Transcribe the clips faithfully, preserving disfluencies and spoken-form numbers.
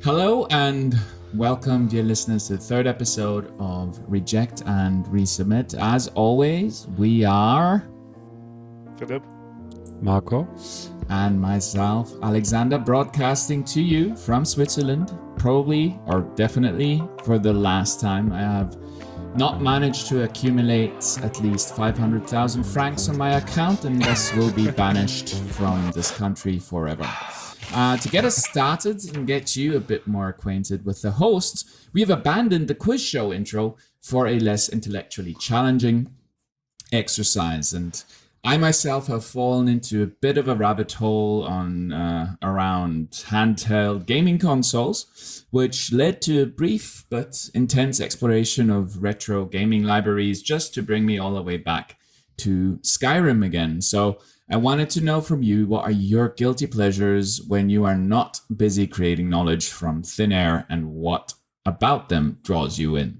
Hello and welcome, dear listeners, to the third episode of Reject and Resubmit. As always, we are Philip, Marco, and myself, Alexander, broadcasting to you from Switzerland. Probably, or definitely, for the last time. I have not managed to accumulate at least five hundred thousand francs on my account, and thus will be banished from this country forever. Uh, to get us started and get you a bit more acquainted with the hosts, we have abandoned the quiz show intro for a less intellectually challenging exercise. And I myself have fallen into a bit of a rabbit hole on uh, around handheld gaming consoles, which led to a brief but intense exploration of retro gaming libraries just to bring me all the way back to Skyrim again. So I wanted to know from you, what are your guilty pleasures when you are not busy creating knowledge from thin air, and what about them draws you in?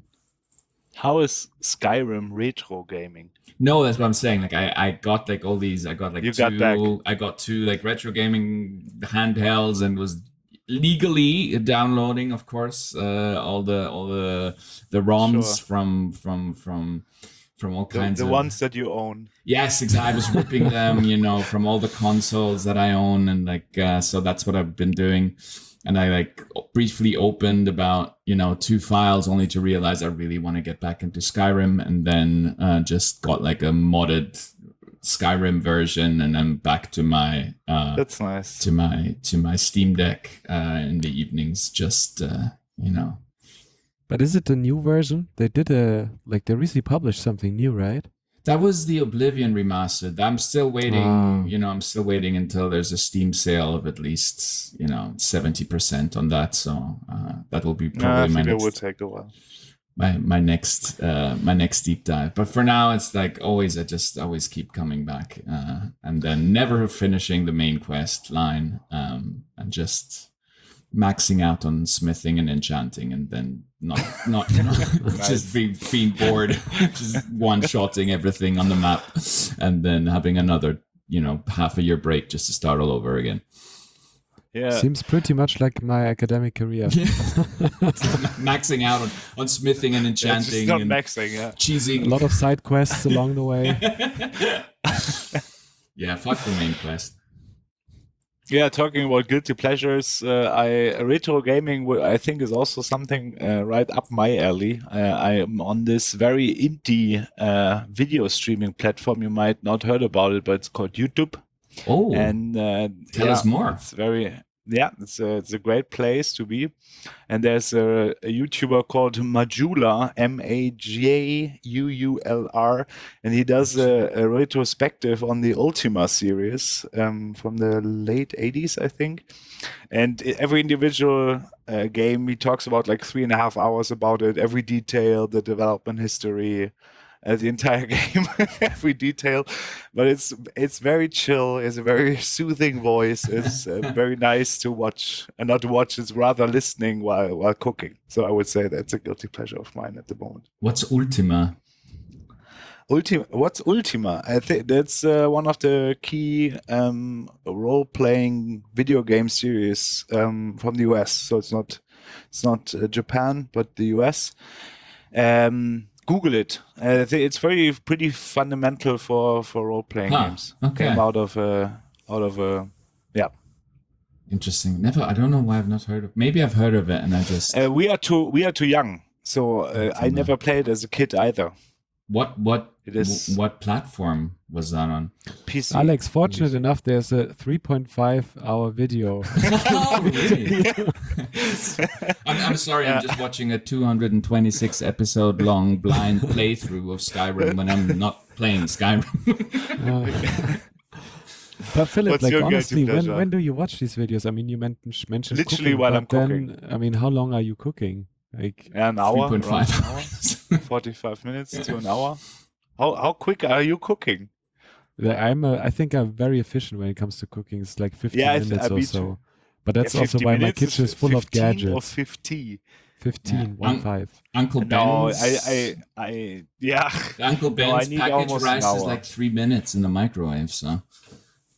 how is Skyrim retro gaming? No, that's what I'm saying. Like I, I got like all these, I got like You two, got back. I got two like retro gaming handhelds and was legally downloading, of course, uh, all the all the the ROMs Sure. from from from from all The, kinds the of ones that you own. Yes, exactly. I was ripping them, you know, from all the consoles that I own, and like, uh, so that's what I've been doing. And I like briefly opened about, you know, two files only to realize I really want to get back into Skyrim, and then uh, just got like a modded Skyrim version, and then back to my uh, That's nice. to my to my Steam Deck uh, in the evenings, just uh, you know. but is it a new version? They did a like they recently published something new, right? That was the Oblivion remastered. I'm still waiting, Ah. you know, I'm still waiting until there's a Steam sale of at least, you know, seventy percent on that. So uh, that will be No, I probably my think it would next, take a while. my, my next, uh, my next deep dive. But for now, it's like always, I just always keep coming back uh, and then never finishing the main quest line um, and just maxing out on smithing and enchanting, and then not not you know just being being bored, just one shotting everything on the map, and then having another you know half a year break just to start all over again. Yeah. Seems pretty much like my academic career. Maxing out on, on smithing and Yeah, it's just enchanting not and maxing, yeah. A cheesing. lot of side quests along the way. Yeah, fuck the main quest. Yeah, talking about guilty pleasures, uh, I retro gaming, w- I think, is also something uh, right up my alley. Uh, I am on this very indie uh, video streaming platform. You might not heard about it, but it's called YouTube. Oh, And uh, tell yeah, us more. It's very yeah, it's a it's a great place to be. And there's a, a YouTuber called Majula, M A J U U L R, and he does a, a retrospective on the Ultima series um, from the late eighties, I think. And i- every individual uh, game, he talks about like three and a half hours about it, every detail, the development history, uh, the entire game, every detail. But it's it's very chill. It's a very soothing voice. It's uh, very nice to watch, and not to watch. It's rather listening while while cooking. So I would say that's a guilty pleasure of mine at the moment. What's Ultima? Ultima, what's Ultima? I think that's uh, one of the key um, role-playing video game series um, from the U S. So it's not it's not uh, Japan, but the U S. Um, Google it. Uh, I think it's very pretty fundamental for for role-playing Huh, games. okay. Came out of a out of a yeah. Interesting. Never. I don't know why I've not heard of. Maybe I've heard of it, and I just. Uh, we are too we are too young, so uh, I Ultima. never played as a kid either. What what It is- wh- what platform was that on? P C. Alex, fortunate enough, there's a three point five hour video. Oh, really? I'm, I'm sorry, Yeah. I'm just watching a two hundred twenty-six episode long blind playthrough of Skyrim when I'm not playing Skyrim. Uh, but Philip, What's like your guilty honestly, when, pleasure? when do you watch these videos? I mean, you men- mentioned Literally cooking, while but I'm then, cooking. I mean, how long are you cooking? Like, Yeah, an hour, three point five around an hour. hours. forty-five minutes to an hour. How how quick are you cooking? the- I'm a, I think I'm very efficient when it comes to cooking. It's like fifteen Yeah, I th- minutes I or me so. too. But that's Yeah, also fifty why my minutes kitchen is full of fifteen or gadgets. fifty. fifteen, Yeah. one Um, five. Uncle No, Ben's. I, I, I, yeah. Uncle No, I Ben's need packaged almost an rice is hour. like three minutes in the microwave. So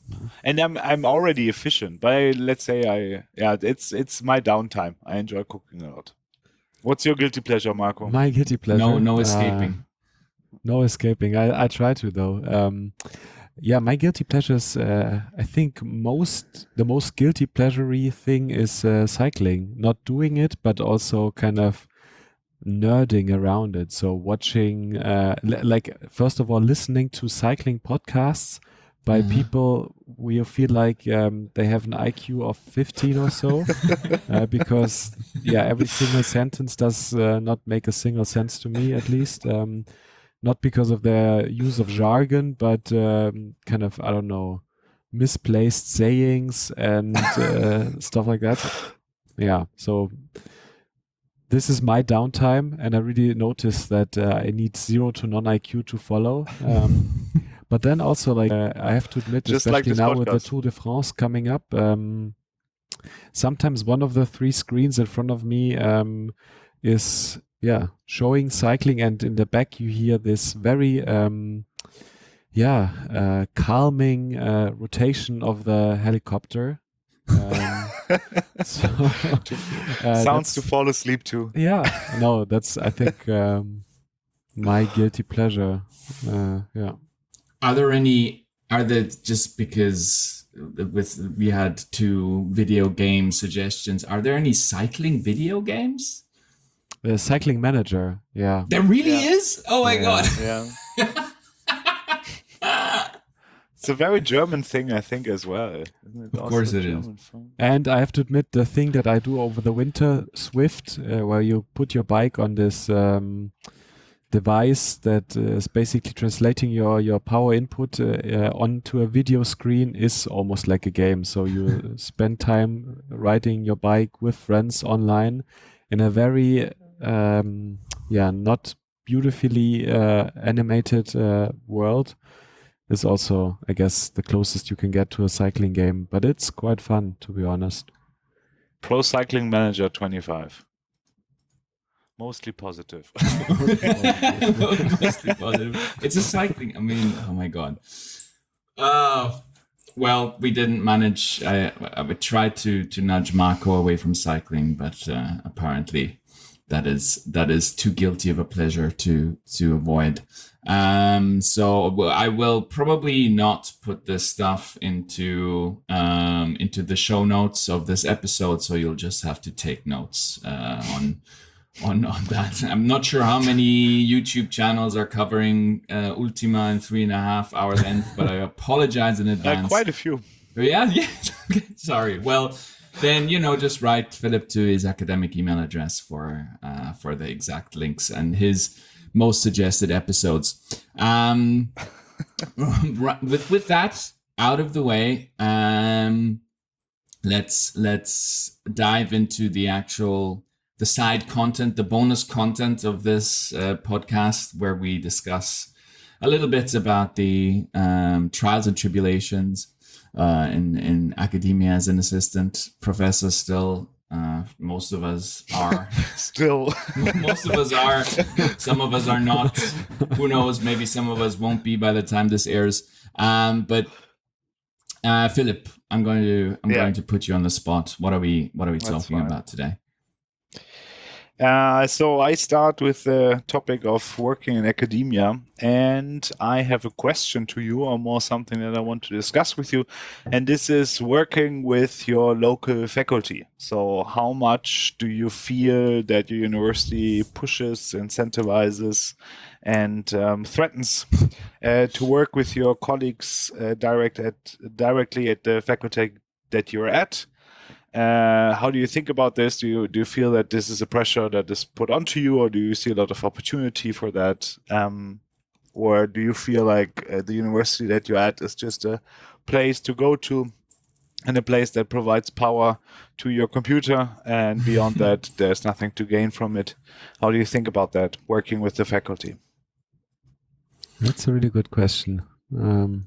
And I'm I'm already efficient, but I, let's say I yeah, it's it's my downtime. I enjoy cooking a lot. What's your guilty pleasure, Marco? My guilty pleasure. No, no uh, escaping. no escaping. I, I try to though. Um, yeah, my guilty pleasures. Uh, I think most the most guilty pleasure-y thing is uh, cycling. Not doing it, but also kind of nerding around it. So watching, uh, l- like first of all, listening to cycling podcasts by Mhm. people where you feel like um, they have an I Q of fifteen or so, uh, because yeah, every single sentence does uh, not make a single sense to me, at least. Um, not because of their use of jargon, but um, kind of, I don't know, misplaced sayings and uh, stuff like that. Yeah, so this is my downtime, and I really noticed that uh, I need zero to non I Q to follow. Um, but then also, like, uh, I have to admit, Just like especially this now with the podcast. Tour de France coming up, um, sometimes one of the three screens in front of me um, is, yeah, showing cycling, and in the back you hear this very, um, yeah, uh, calming uh, rotation of the helicopter. Um, so, uh, Sounds to that's- fall asleep to. yeah, no, that's I think um, my guilty pleasure. Uh, yeah, Are there any? Are there just because with we had two video game suggestions? Are there any cycling video games? the Cycling Manager. Yeah, There really Yeah. is. Oh my Yeah. god! Yeah. It's a very German thing, I think, as well. Isn't it Of also course a it is. German phone? and I have to admit the thing that I do over the winter, Swift, uh, where you put your bike on this um, device that uh, is basically translating your your power input uh, uh, onto a video screen, is almost like a game. So you spend time riding your bike with friends online in a very um, yeah, not beautifully uh, animated uh, world. Is also, I guess, the closest you can get to a cycling game, but it's quite fun, to be honest. Pro Cycling Manager twenty-five. Mostly positive. Mostly positive. It's a cycling. I mean, oh my god. Uh, well, we didn't manage. I, I would try to to nudge Marco away from cycling, but uh, apparently, that is that is too guilty of a pleasure to to avoid. Um, so well, I will probably not put this stuff into um, into the show notes of this episode. So you'll just have to take notes uh, on. On, on that. I'm not sure how many YouTube channels are covering uh, Ultima in three and a half hour length, but I apologize in Uh, advance. quite a few. Yeah, yeah. Sorry. Well, then you know, just write Philip to his academic email address for uh, for the exact links and his most suggested episodes. Um, with with that out of the way, um, let's let's dive into the actual. The side content, the bonus content of this uh, podcast, where we discuss a little bit about the um, trials and tribulations uh, in in academia as an assistant professor. Still, uh, most of us are. Still. Most of us are. Some of us are not. Who knows? Maybe some of us won't be by the time this airs. Um, but uh, Philip, I'm going to I'm Yeah. going to put you on the spot. What are we What are we That's talking fine. about today? Uh, so I start with the topic of working in academia, and I have a question to you, or more something that I want to discuss with you, and this is working with your local faculty. So how much do you feel that your university pushes, incentivizes, and um, threatens uh, to work with your colleagues uh, direct at, directly at the faculty that you're at? Uh, how do you think about this? Do you do you feel that this is a pressure that is put onto you, or do you see a lot of opportunity for that? Um, or do you feel like uh, the university that you're at is just a place to go to, and a place that provides power to your computer, and beyond that, there's nothing to gain from it? How do you think about that, working with the faculty? That's a really good question. Um,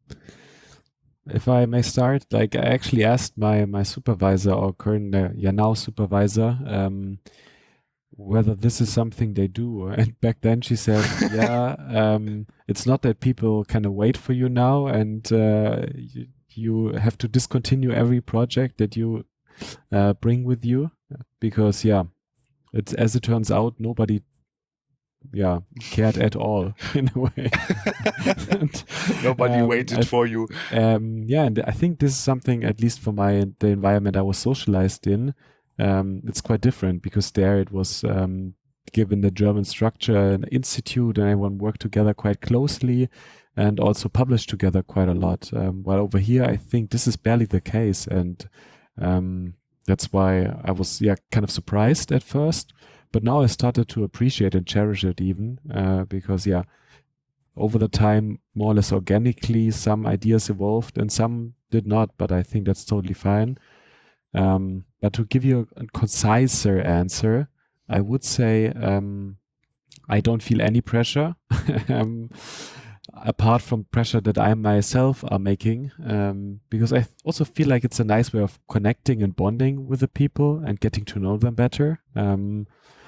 if I may start, like I actually asked my my supervisor, or current uh, yeah now supervisor, um, whether this is something they do. And back then she said, yeah, um, it's not that people kind of wait for you now and uh, you, you have to discontinue every project that you uh, bring with you, because yeah, it's, as it turns out, nobody yeah cared at all in a way. And, Nobody um, waited I- for you. um, yeah, and I think this is something, at least for my the environment I was socialized in, um, it's quite different, because there it was um, given the German structure, an institute, and everyone worked together quite closely, and also published together quite a lot. Um, while over here, I think this is barely the case, and um, that's why I was yeah kind of surprised at first. But now I started to appreciate and cherish it even, uh, because yeah, over the time, more or less organically, some ideas evolved and some did not, but I think that's totally fine. Um, but to give you a, a conciser answer, I would say um, I don't feel any pressure, um, apart from pressure that I myself are making, um, because I also feel like it's a nice way of connecting and bonding with the people and getting to know them better. Um,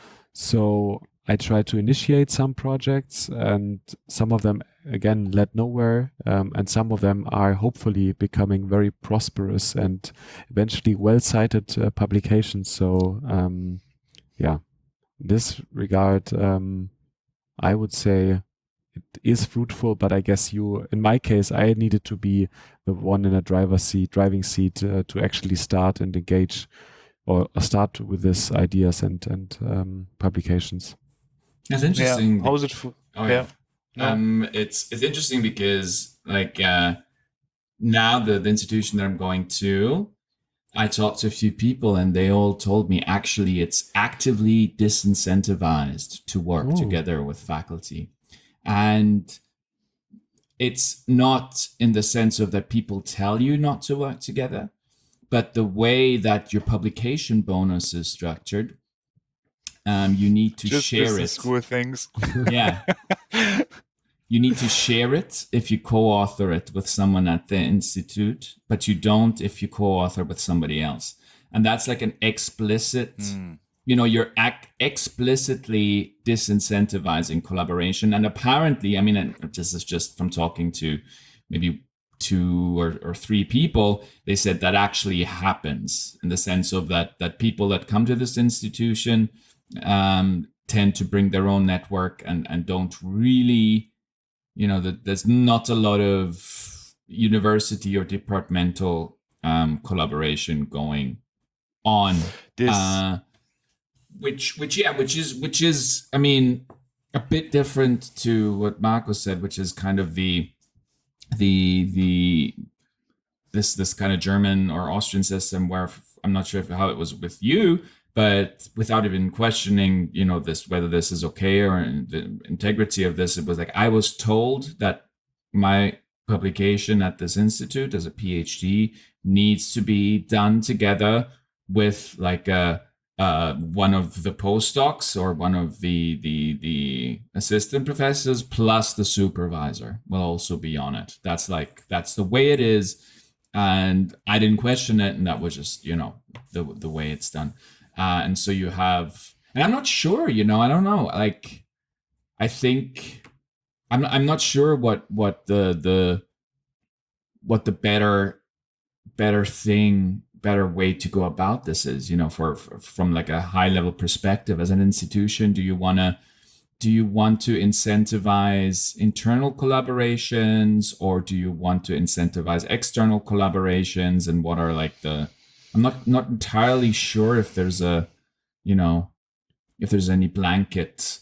so I try to initiate some projects, and some of them again led nowhere, um, and some of them are hopefully becoming very prosperous and eventually well-cited uh, publications. So um, yeah, in this regard, um, I would say it is fruitful, but I guess you, in my case, I needed to be the one in a driver's seat, driving seat, uh, to actually start and engage, or start with these ideas and and um, publications. That's interesting. Yeah. How is it? For, Oh, yeah. yeah. Um, it's it's interesting because like uh, now the, the institution that I'm going to, I talked to a few people and they all told me actually it's actively disincentivized to work Oh. together with faculty. And it's not in the sense of that people tell you not to work together, but the way that your publication bonus is structured, um, you need to Just share business it. school things. Yeah. You need to share it if you co-author it with someone at the institute, but you don't if you co-author with somebody else. And that's like an explicit, Mm. you know, you're ac- explicitly disincentivizing collaboration. And apparently, I mean, and this is just from talking to maybe two or, or three people, they said that actually happens in the sense of that that people that come to this institution um, tend to bring their own network and, and don't really, you know, that there's not a lot of university or departmental um, collaboration going on. This Uh, which, which, yeah, which is, which is, I mean, a bit different to what Marco said, which is kind of the, the, the, this, this kind of German or Austrian system where I'm not sure if, how it was with you, but without even questioning, you know, this, whether this is okay or the integrity of this, it was like, I was told that my publication at this institute as a PhD needs to be done together with like a, uh, one of the postdocs or one of the, the, the assistant professors plus the supervisor will also be on it. That's like, that's the way it is. And I didn't question it. And that was just, you know, the, the way it's done. Uh, and so you have, and I'm not sure, you know, I don't know. Like, I think I'm I'm not sure what what the the what the better better thing, better way to go about this is, you know, for, for from like a high level perspective as an institution. Do you want to do you want to incentivize internal collaborations, or do you want to incentivize external collaborations? And what are like the I'm not not entirely sure if there's a, you know, if there's any blanket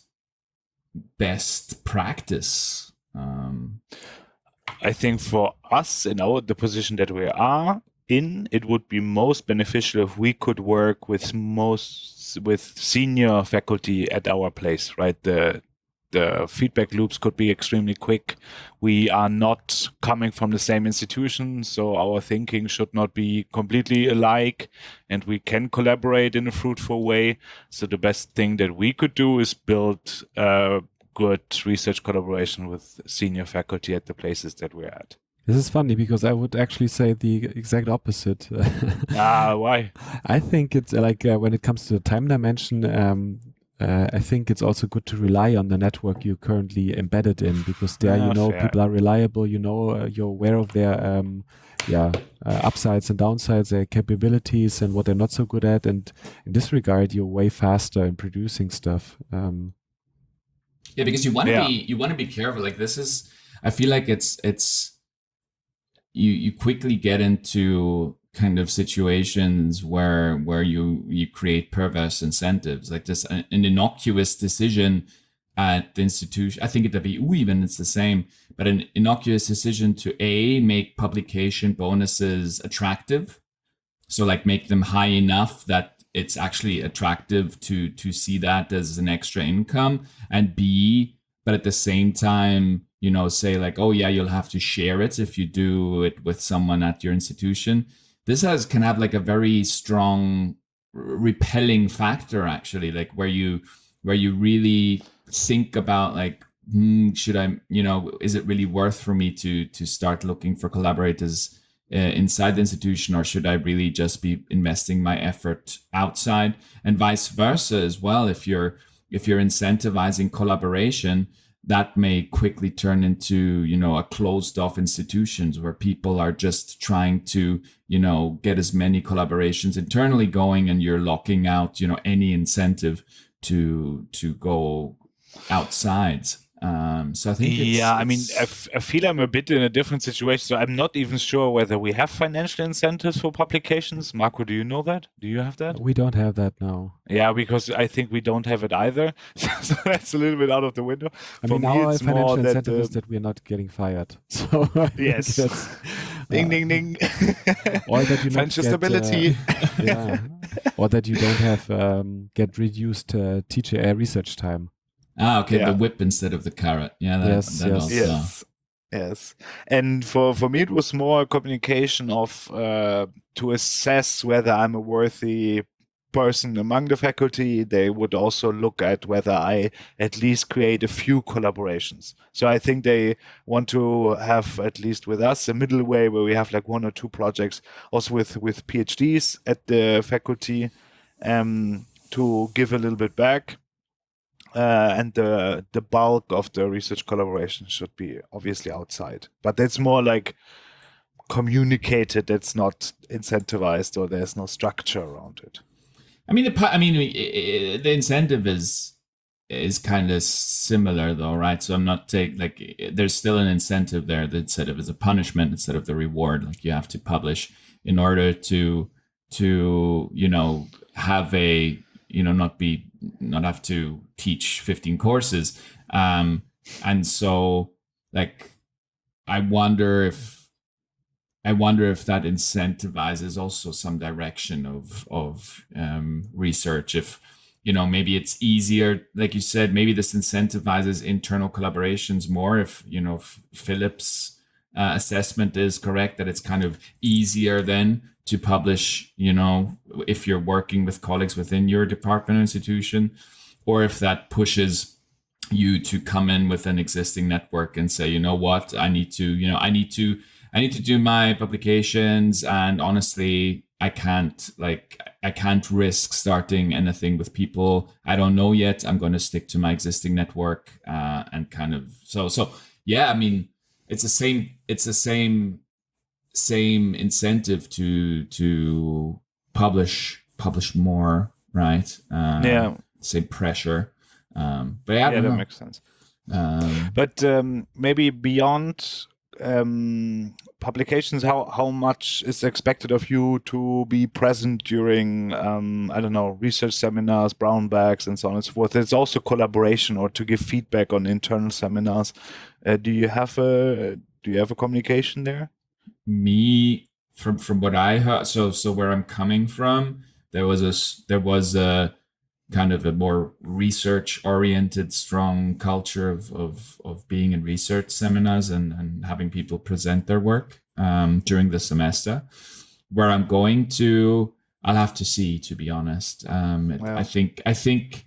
best practice. Um, I think for us in our the position that we are in, it would be most beneficial if we could work with most with senior faculty at our place, right? The the feedback loops could be extremely quick. We are not coming from the same institution, so our thinking should not be completely alike, and we can collaborate in a fruitful way. So the best thing that we could do is build a good research collaboration with senior faculty at the places that we're at. This is funny because I would actually say the exact opposite. Ah, why? I think it's uh, like uh, when it comes to the time dimension, um, uh, I think it's also good to rely on the network you're currently embedded in, because there, Ah, you know, fair. people are reliable. You know, uh, you're aware of their um, yeah uh, upsides and downsides, their capabilities, and what they're not so good at. And in this regard, you're way faster in producing stuff. Um, Yeah, because you want to Yeah. be you want to be careful. Like this is, I feel like it's it's you you quickly get into kind of situations where where you you create perverse incentives, like this an, an innocuous decision at the institution. I think at the V U even it's the same, but an innocuous decision to a make publication bonuses attractive, so like make them high enough that it's actually attractive to to see that as an extra income, and b but at the same time, you know, say like, oh yeah, you'll have to share it if you do it with someone at your institution. This has can have like a very strong repelling factor, actually, like where you where you really think about like, hmm, should I, you know, is it really worth for me to to start looking for collaborators uh, inside the institution, or should I really just be investing my effort outside, and vice versa as well? If you're if you're incentivizing collaboration, that may quickly turn into, you know, a closed off institutions where people are just trying to, you know, get as many collaborations internally going, and you're locking out, you know, any incentive to to go outside. Um, so I think it's, Yeah, I mean, it's- I, f- I feel I'm a bit in a different situation. So I'm not even sure whether we have financial incentives for publications. Marco, do you know that? Do you have that? we don't have that now. Yeah, because I think we don't have it either. So that's a little bit out of the window. I For mean, me, our it's financial more that, incentive is uh, that we're not getting fired. So I think Yes. that's, Ding, uh, ding, ding. or that you not Financial get, stability. uh, yeah, or that you don't have um, get reduced uh, teacher uh, research time. ah okay, Yeah. the whip instead of the carrot. Yeah, that, Yes, that yes. also. Yes. Yes. And for, for me, it was more a communication of uh, to assess whether I'm a worthy person among the faculty. They would also look at whether I at least create a few collaborations. So I think they want to have, at least with us, a middle way where we have like one or two projects, also with, with PhDs at the faculty, um, to give a little bit back. Uh, and the the bulk of the research collaboration should be obviously outside, but that's more like communicated. That's not incentivized, or there's no structure around it. I mean, the pi- I mean, i- i- the incentive is is kind of similar, though, right? So I'm not take like i- there's still an incentive there that instead of as a punishment instead of the reward. Like you have to publish in order to to you know have a you know not be not have to teach fifteen courses, um, and so like I wonder if. I wonder if that incentivizes also some direction of of um, research. If you know, maybe it's easier, like you said, maybe this incentivizes internal collaborations more. If you know, if Philip's uh, assessment is correct, that it's kind of easier then to publish. You know, if you're working with colleagues within your department or institution, or if that pushes you to come in with an existing network and say, you know what, I need to, you know, I need to. I need to do my publications, and honestly, I can't like I can't risk starting anything with people I don't know yet. I'm going to stick to my existing network, uh, and kind of so so yeah. I mean, it's the same. It's the same same incentive to to publish publish more, right? Um, Yeah. Same pressure, um, but yeah, I Yeah, don't that know. makes sense. Um, But um, maybe beyond um, publications, how how much is expected of you to be present during um, I don't know, research seminars, brown bags, and so on and so forth? There's also collaboration, or to give feedback on internal seminars. Uh, do you have a do you have a communication there? me from from what I heard, so so where I'm coming from, there was a s- there was a kind of a more research oriented strong culture of of of being in research seminars and and having people present their work um, during the semester. Where I'm going to, I'll have to see, to be honest. Um, it- Wow. I think I think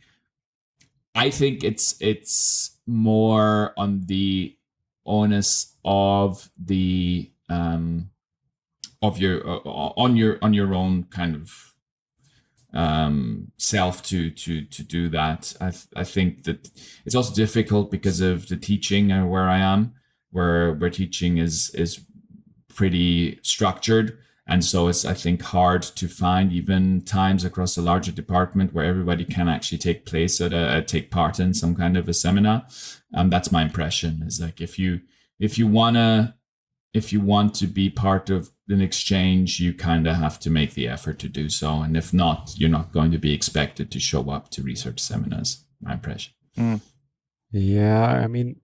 I think it's it's more on the onus of the um, of your uh, on your on your own kind of um, self to to to do that. I th- I think that it's also difficult because of the teaching uh, where I am, where where teaching is is pretty structured, and so it's I think hard to find even times across a larger department where everybody can actually take place at a take part in some kind of a seminar. Um, that's my impression. Is like if you if you wanna if you want to be part of an exchange, you kind of have to make the effort to do so. And if not, you're not going to be expected to show up to research seminars, my impression. Mm. Yeah, I mean,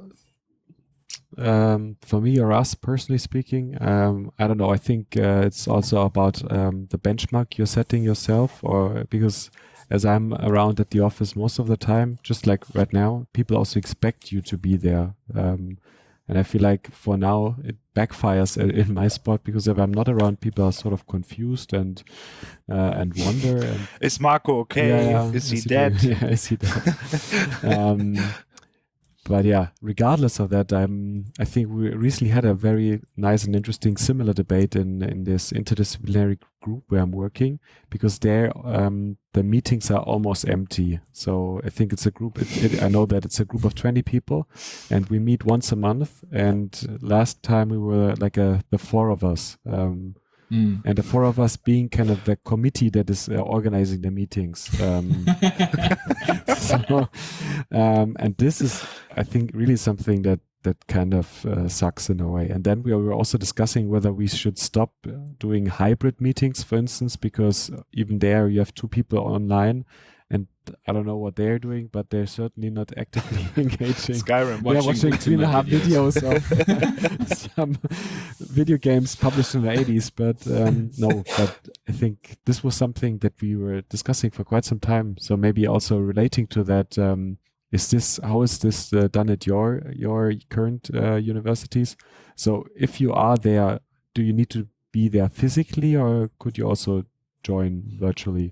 um, for me or us personally speaking, um, I don't know. I think uh, it's also about um, the benchmark you're setting yourself, or because as I'm around at the office most of the time, just like right now, people also expect you to be there. Um, And I feel like for now it backfires in my spot, because if I'm not around, people are sort of confused and uh, and wonder. And, Is Marco okay? Yeah, yeah. Is he Is he dead? doing- yeah, is he dead? um, but yeah, regardless of that, I'm, I think we recently had a very nice and interesting similar debate in, in this interdisciplinary group where I'm working, because there um, the meetings are almost empty. So I think it's a group, it, it, I know that it's a group of twenty people, and we meet once a month. And last time we were like a, the four of us. Um, Mm. And the four of us being kind of the committee that is uh, organizing the meetings. Um, so, um, and this is, I think, really something that that kind of uh, sucks in a way. And then we were also discussing whether we should stop uh, doing hybrid meetings, for instance, because even there you have two people online, and I don't know what they're doing, but they're certainly not actively engaging. Skyrim. They're watching three and a half videos. videos of some video games published in the eighties, but um, no, but I think this was something that we were discussing for quite some time. So maybe also relating to that, um, is this, how is this uh, done at your, your current uh, universities? So if you are there, do you need to be there physically, or could you also join virtually?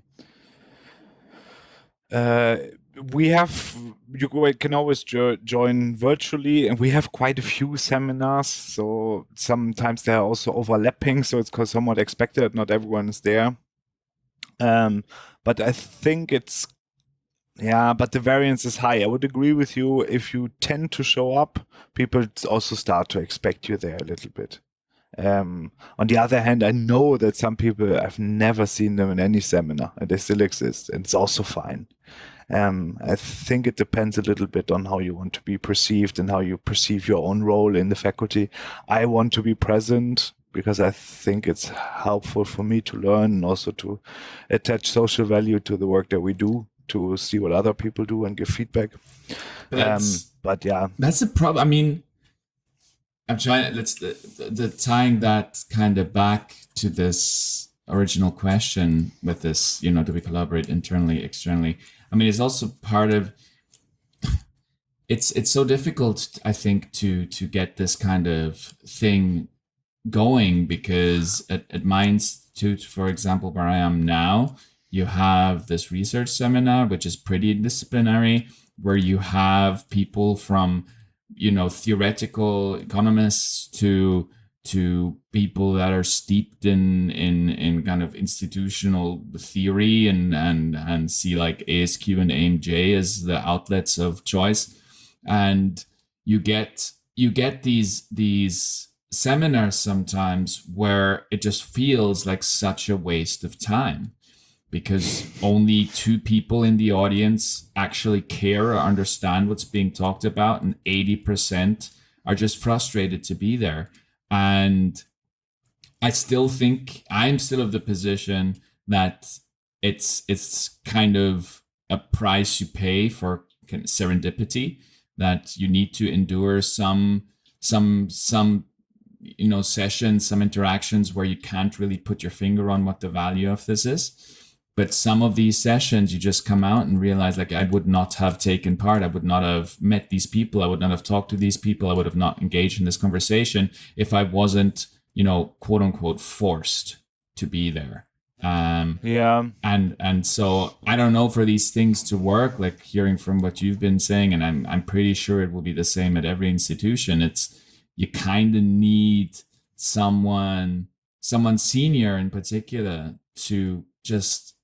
Uh, we have, you go- can always jo- join virtually, and we have quite a few seminars. So sometimes they are also overlapping. So it's 'cause somewhat expected. Not everyone is there. Um, but I think it's, yeah, but the variance is high. I would agree with you. If you tend to show up, people also start to expect you there a little bit. Um, on the other hand, I know that some people, I've never seen them in any seminar, and they still exist, and it's also fine. Um, I think it depends a little bit on how you want to be perceived and how you perceive your own role in the faculty. I want to be present because I think it's helpful for me to learn and also to attach social value to the work that we do, to see what other people do and give feedback. Um, That's, but yeah, that's a problem. I mean, I'm trying. Let's the, the tying that kind of back to this original question with this. You know, do we collaborate internally, externally? I mean, it's also part of. It's it's so difficult, I think, to to get this kind of thing going, because at, at my institute, for example, where I am now, you have this research seminar, which is pretty disciplinary, where you have people from, you know, theoretical economists to to people that are steeped in in in kind of institutional theory and and and see like A S Q and A M J as the outlets of choice, and you get you get these these seminars sometimes where it just feels like such a waste of time, because only two people in the audience actually care or understand what's being talked about, and eighty percent are just frustrated to be there. And I still think I'm still of the position that it's it's kind of a price you pay for kind of serendipity, that you need to endure some some some you know sessions, some interactions where you can't really put your finger on what the value of this is. But some of these sessions, you just come out and realize, like, I would not have taken part. I would not have met these people. I would not have talked to these people. I would have not engaged in this conversation if I wasn't, you know, quote unquote, forced to be there. Um, yeah. and and so I don't know, for these things to work, like hearing from what you've been saying, and I'm I'm pretty sure it will be the same at every institution. It's you kind of need someone, someone senior in particular, to just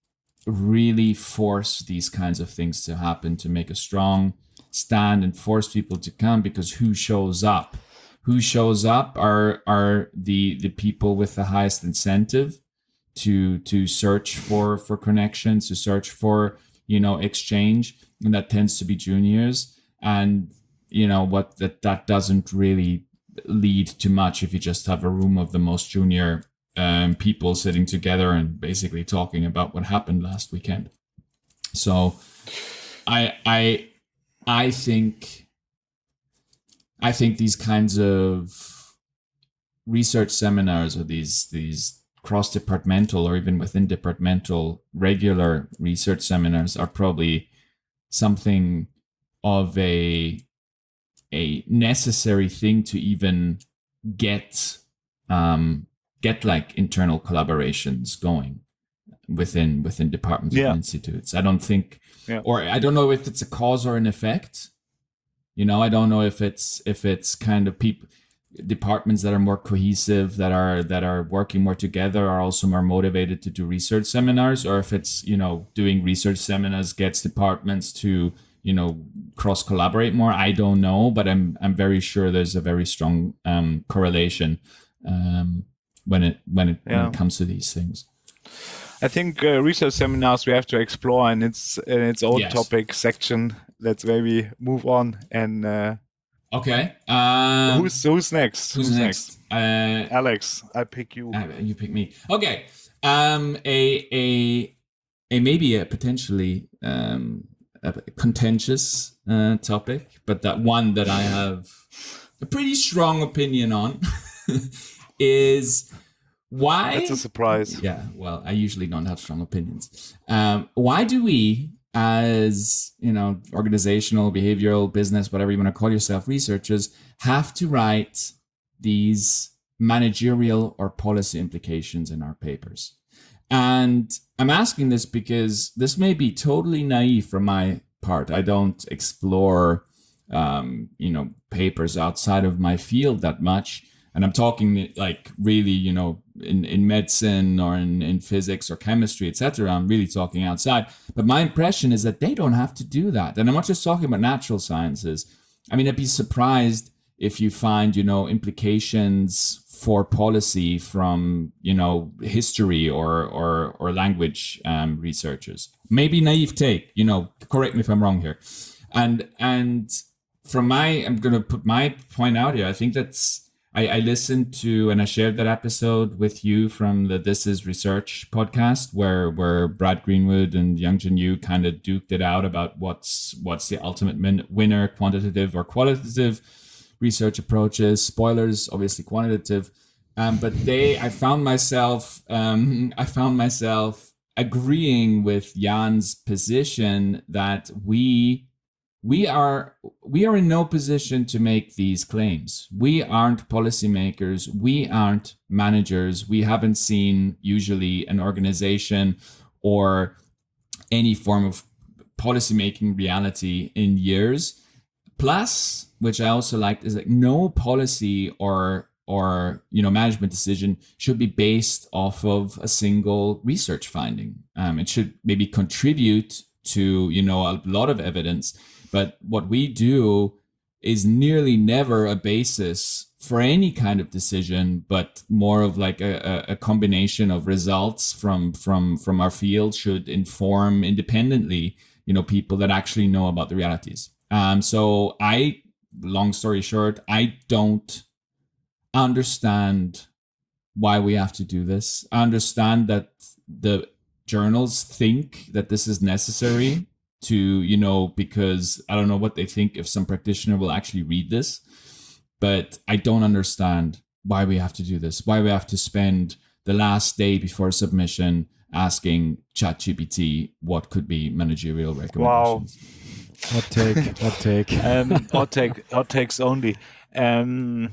really force these kinds of things to happen, to make a strong stand and force people to come, because who shows up? Who shows up are are the the people with the highest incentive to to search for for connections, to search for, you know, exchange, and that tends to be juniors. And you know what, that that doesn't really lead to much if you just have a room of the most junior um, people sitting together and basically talking about what happened last weekend. So I I I think I think these kinds of research seminars, or these these cross-departmental or even within departmental regular research seminars, are probably something of a a necessary thing to even get um, get like internal collaborations going within within departments Yeah. and institutes. I don't think, Yeah. or I don't know if it's a cause or an effect. You know, I don't know if it's if it's kind of people departments that are more cohesive, that are that are working more together, are also more motivated to do research seminars, or if it's, you know, doing research seminars gets departments to, you know, cross collaborate more. I don't know, but I'm I'm very sure there's a very strong um, correlation um, when it when it when Yeah. it comes to these things. I think uh, research seminars we have to explore in its in its own Yes. topic section. Let's maybe move on. And uh, Okay. Um, who's who's next? who's next? Uh, Alex, I pick you. Uh, you pick me. Okay. Um, a a a maybe a potentially um a contentious uh, topic, but that one that I have a pretty strong opinion on is why. That's a surprise. Yeah. Well, I usually don't have strong opinions. Um, why do we, as you know, organizational, behavioral, business, whatever you want to call yourself, researchers, have to write these managerial or policy implications in our papers? And I'm asking this because this may be totally naive from my part. I don't explore, um, you know, papers outside of my field that much. And I'm talking like really, you know, in, in medicine or in, in physics or chemistry, et cetera. I'm really talking outside. But my impression is that they don't have to do that. And I'm not just talking about natural sciences. I mean, I'd be surprised if you find, you know, implications for policy from, you know, history or or or language um, researchers. Maybe naive take, you know, correct me if I'm wrong here. And and from my, I'm going to put my point out here. I think that's, I, I listened to, and I shared that episode with you from the This Is Research podcast, where where Brad Greenwood and Youngjin Yu kind of duked it out about what's what's the ultimate min- winner, quantitative or qualitative research approaches. Spoilers, obviously quantitative. Um, but they, I found myself, um, I found myself agreeing with Jan's position that we. We are we are in no position to make these claims. We aren't policymakers. We aren't managers. We haven't seen usually an organization or any form of policymaking reality in years. Plus, which I also liked, is like no policy or or you know management decision should be based off of a single research finding. Um, it should maybe contribute to you know a lot of evidence. But what we do is nearly never a basis for any kind of decision, but more of like a, a combination of results from from from our field should inform independently, you know, people that actually know about the realities. Um, so I, long story short, I don't understand why we have to do this. I understand that the journals think that this is necessary to, you know, because I don't know what they think if some practitioner will actually read this, but I don't understand why we have to do this, why we have to spend the last day before submission asking ChatGPT what could be managerial recommendations. Wow. Hot take, hot take. um, hot take, hot takes only. Um,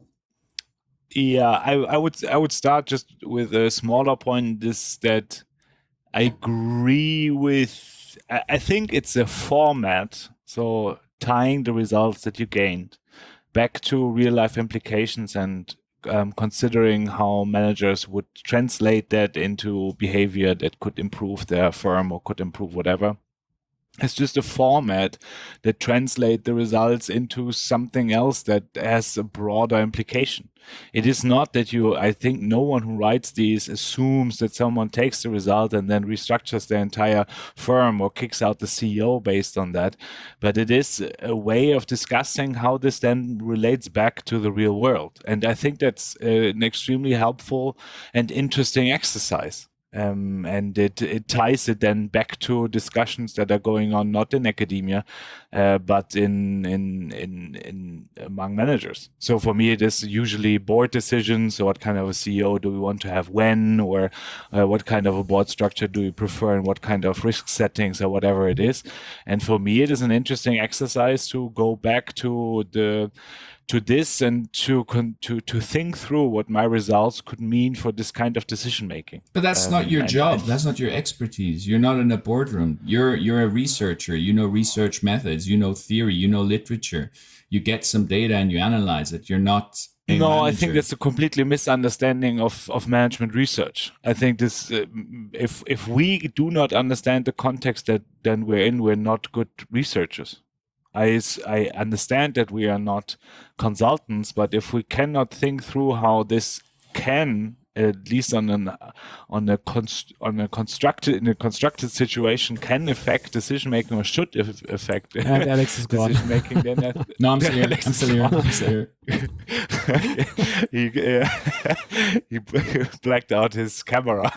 yeah, I, I would I would start just with a smaller point. Is that I agree with. I think it's a format, so tying the results that you gained back to real life implications and um, considering how managers would translate that into behavior that could improve their firm or could improve whatever. It's just a format that translates the results into something else that has a broader implication. It is not that you, I think no one who writes these assumes that someone takes the result and then restructures their entire firm or kicks out the C E O based on that. But it is a way of discussing how this then relates back to the real world. And I think that's uh, an extremely helpful and interesting exercise. Um, and it, it ties it then back to discussions that are going on not in academia, uh, but in, in in in among managers. So for me, it is usually board decisions. So what kind of a C E O do we want to have when, or uh, what kind of a board structure do we prefer, and what kind of risk settings or whatever it is. And for me, it is an interesting exercise to go back to the to this and to con- to to think through what my results could mean for this kind of decision making. But that's Um, not your and- job. and- That's not your expertise. You're not in a boardroom. You're you're a researcher. You know research methods. You know theory. You know literature. You get some data and you analyze it. You're not. A No, I manager. think that's a completely misunderstanding of, of management research. I think this, uh, if if we do not understand the context that then we're in, we're not good researchers. I, s- I understand that we are not consultants, but if we cannot think through how this can, at least on an on a const, on a constructed in a constructed situation, can affect decision making or should af- affect And Alex is gone. decision making, then I, No, I'm still here. Alex I'm still here. I'm still here. he, uh, he blacked out his camera.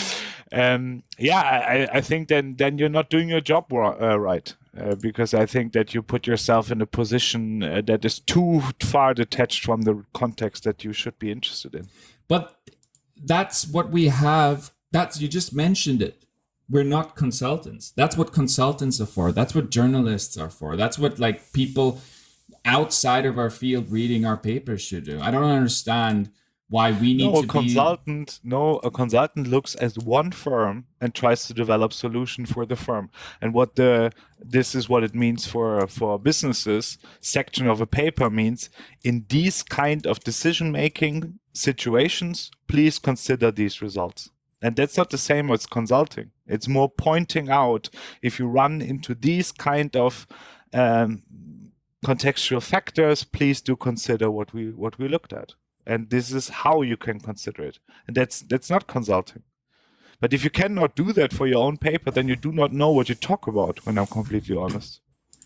um, yeah, I, I think then then you're not doing your job ro- uh, right. Uh, because I think that you put yourself in a position uh, that is too far detached from the context that you should be interested in. But that's what we have. That's you just mentioned it. We're not consultants. That's what consultants are for. That's what journalists are for. That's what like people outside of our field reading our papers should do. I don't understand why we need No, a to consultant. No, a consultant looks at one firm and tries to develop solution for the firm. And what the this is what it means for for businesses. Section of a paper means in these kind of decision making situations, please consider these results. And that's not the same as consulting. It's more pointing out if you run into these kind of um, contextual factors, please do consider what we what we looked at. And this is how you can consider it. And that's that's not consulting. But if you cannot do that for your own paper, then you do not know what you talk about, when I'm completely honest.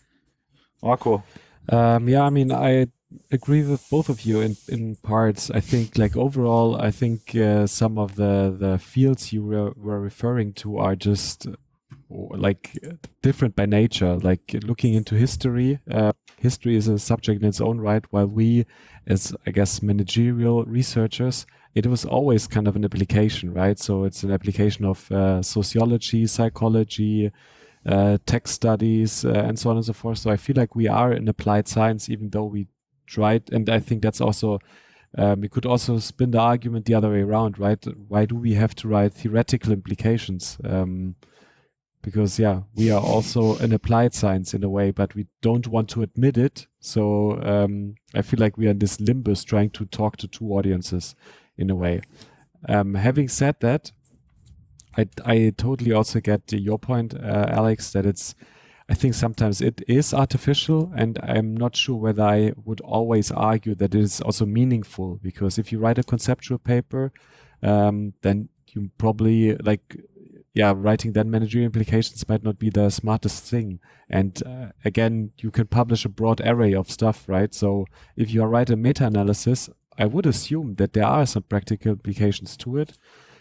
Marco. Um, yeah, I mean, I agree with both of you in, in parts. I think, like, overall, I think uh, some of the, the fields you were, were referring to are just uh, like different by nature. Like looking into history, uh, history is a subject in its own right, while we, as I guess managerial researchers, it was always kind of an application, right? So it's an application of uh, sociology, psychology, uh, tech studies, uh, and so on and so forth. So I feel like we are in applied science, even though we tried. And I think that's also, um, we could also spin the argument the other way around, right? Why do we have to write theoretical implications? Um, because, yeah, we are also an applied science in a way, but we don't want to admit it. So um, I feel like we are in this limbus trying to talk to two audiences in a way. Um, having said that, I, I totally also get your point, uh, Alex, that it's, I think sometimes it is artificial, and I'm not sure whether I would always argue that it is also meaningful, because if you write a conceptual paper, um, then you probably like, yeah, writing then managerial implications might not be the smartest thing. And uh, again, you can publish a broad array of stuff, right? So if you write a meta-analysis, I would assume that there are some practical implications to it.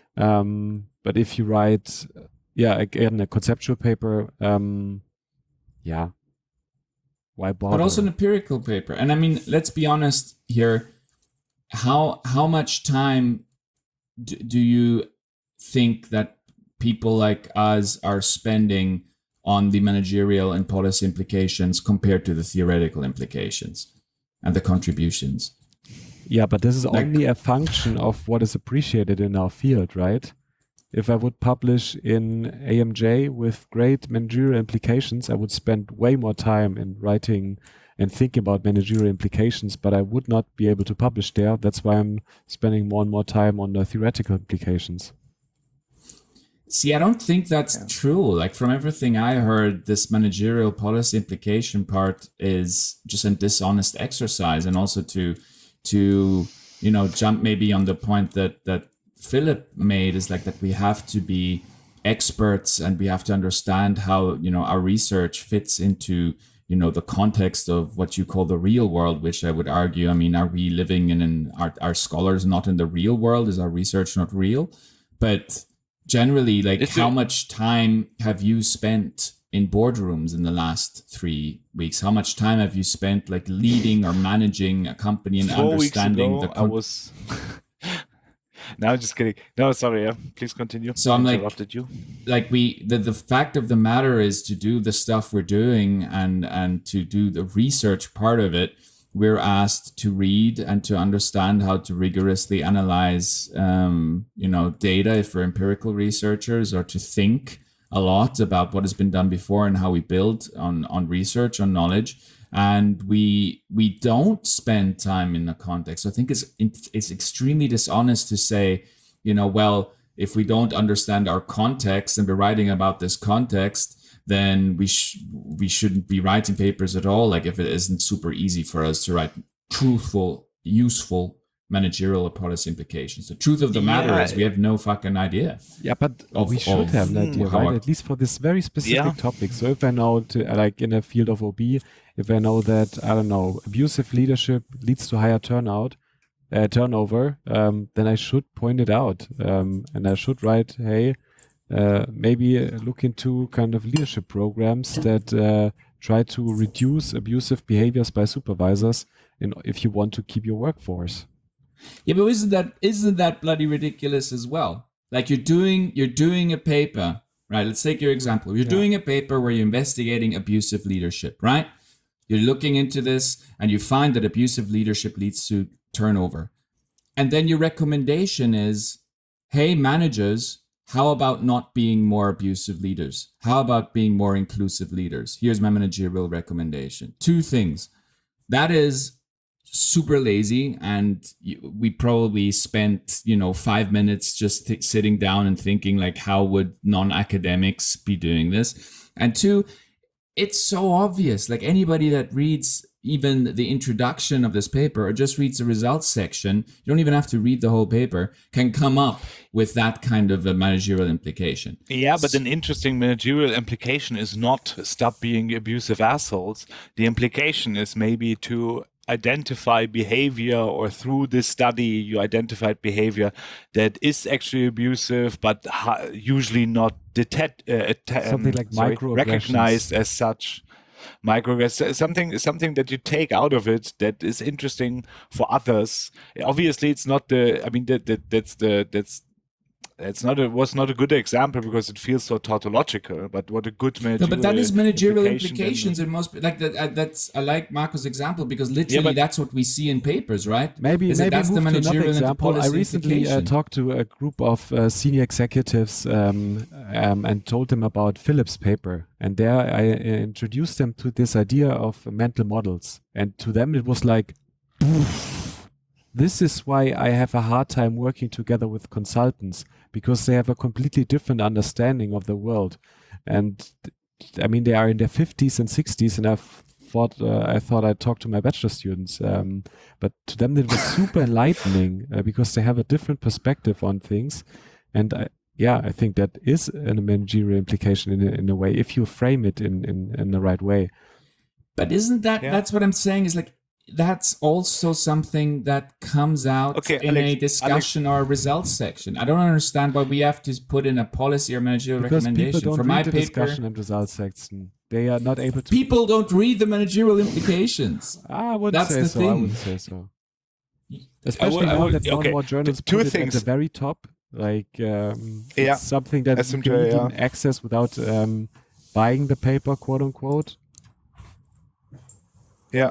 Um, but if you write, yeah, again, a conceptual paper, um, yeah, why bother? But also an empirical paper. And I mean, let's be honest here. How how much time do, do you think that people like us are spending on the managerial and policy implications compared to the theoretical implications and the contributions? Yeah, but this is Like- only a function of what is appreciated in our field, right? If I would publish in A M J with great managerial implications, I would spend way more time in writing and thinking about managerial implications, but I would not be able to publish there. That's why I'm spending more and more time on the theoretical implications. See, I don't think that's yeah. true. Like from everything I heard, this managerial policy implication part is just a dishonest exercise, and also to to you know jump maybe on the point that that Philip made is like that we have to be experts and we have to understand how you know our research fits into you know the context of what you call the real world, which I would argue, I mean, are we living in an are, are scholars not in the real world? Is our research not real? But generally, like it's how a, much time have you spent in boardrooms in the last three weeks? How much time have you spent like leading or managing a company and Four understanding weeks ago, the con- I was No, just kidding. No, sorry. Yeah, please continue. So I'm like, interrupted you. Like we, the, the fact of the matter is to do the stuff we're doing and and to do the research part of it, we're asked to read and to understand how to rigorously analyze, um, you know, data if we're empirical researchers, or to think a lot about what has been done before and how we build on on research, on knowledge. And we we don't spend time in the context. So I think it's it's extremely dishonest to say, you know, well, if we don't understand our context and we're writing about this context, then we sh- we shouldn't be writing papers at all. Like if it isn't super easy for us to write truthful, useful managerial or policy implications. The truth of the matter yeah. is we have no fucking idea. Yeah, but of, we should of, have an idea, right? At least for this very specific yeah. topic. So if I know, to, like in a field of O B, if I know that, I don't know, abusive leadership leads to higher turnout, uh, turnover, um, then I should point it out. Um, and I should write, hey, uh, maybe look into kind of leadership programs that uh, try to reduce abusive behaviors by supervisors in, if you want to keep your workforce. Yeah, but isn't that isn't that bloody ridiculous as well? Like you're doing you're doing a paper, right? Let's take your example. You're yeah. doing a paper where you're investigating abusive leadership, right? You're looking into this and you find that abusive leadership leads to turnover. And then your recommendation is, hey, managers, how about not being more abusive leaders? How about being more inclusive leaders? Here's my managerial recommendation. Two things. That is super lazy, and we probably spent you know five minutes just th- sitting down and thinking like, how would non-academics be doing this? And two, it's so obvious. Like anybody that reads even the introduction of this paper or just reads the results section, you don't even have to read the whole paper, can come up with that kind of a managerial implication. Yeah, but an interesting managerial implication is not stop being abusive assholes. The implication is maybe to identify behavior, or through this study you identified behavior that is actually abusive, but ha- usually not detect uh, something um, like micro recognized as such. Micro something something that you take out of it that is interesting for others. Obviously, it's not the. I mean, that, that that's the that's. It's not a was not a good example because it feels so tautological. But what a good managerial. No, but that is managerial implication implications. It must be like that. Uh, that's I like Marco's example because literally yeah, that's what we see in papers, right? Maybe is maybe that's move the managerial to another example. I recently uh, talked to a group of uh, senior executives um, um, and told them about Philip's paper, and there I uh, introduced them to this idea of mental models, and to them it was like. This is why I have a hard time working together with consultants, because they have a completely different understanding of the world. And I mean, they are in their fifties and sixties, and I've thought, uh, I thought I'd talk to my bachelor students. Um, but to them, it was super enlightening uh, because they have a different perspective on things. And I, yeah, I think that is a managerial implication in a, in a way, if you frame it in, in, in the right way. But isn't that, yeah. that's what I'm saying is like, that's also something that comes out okay, in Alex, a discussion Alex. or a results section. I don't understand why we have to put in a policy or managerial because recommendation. People don't For read my the paper, discussion and results section. They are not able to. People don't read the managerial implications. I wouldn't that's say the so. thing. I wouldn't say so. Especially I would, I would, now that okay. more and more journals Two put it things. at the very top. Like um, yeah. it's something that S M J, you can yeah. even access without um, buying the paper, quote unquote. Yeah.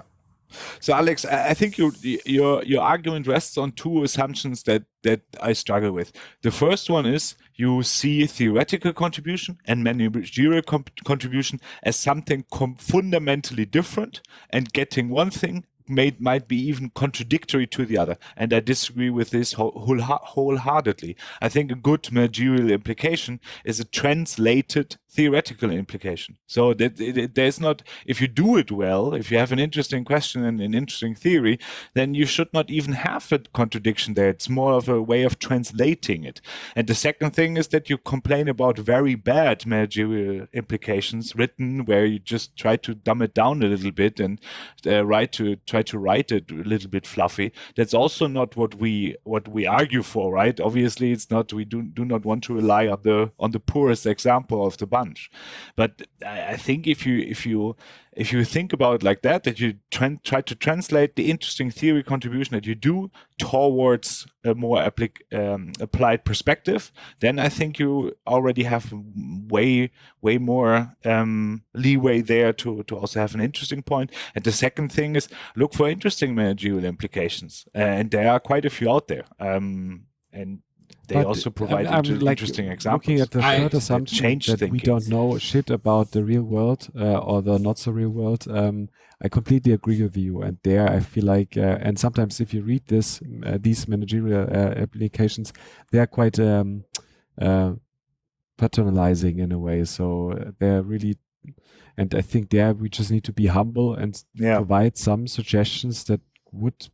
So, Alex, I I think your your your argument rests on two assumptions that that I struggle with. The first one is you see theoretical contribution and managerial com- contribution as something com- fundamentally different, and getting one thing made might be even contradictory to the other. And I disagree with this whole, whole, wholeheartedly. I think a good managerial implication is a translated theoretical implication. So that it, it, there's not, if you do it well, if you have an interesting question and an interesting theory, then you should not even have a contradiction there. It's more of a way of translating it. And the second thing is that you complain about very bad managerial implications written where you just try to dumb it down a little bit and uh, write to try to write it a little bit fluffy. That's also not what we what we argue for, right? Obviously, it's not. We do do not want to rely on the on the poorest example of the bunch. But I, I think if you if you if you think about it like that, that you try, try to translate the interesting theory contribution that you do towards a more applic- um, applied perspective, then I think you already have way way more um, leeway there to to also have an interesting point. And the second thing is look for interesting managerial implications, uh, and there are quite a few out there. Um, and they But also provide I'm, I'm inter- like interesting looking examples. at the I- third that assumption change that we thinking. don't know shit about the real world uh, or the not so real world. Um, I completely agree with you. And there, I feel like, uh, and sometimes if you read this, uh, these managerial uh, applications, they are quite um, uh, paternalizing in a way. So uh, they're really, and I think there we just need to be humble and Yeah. provide some suggestions that would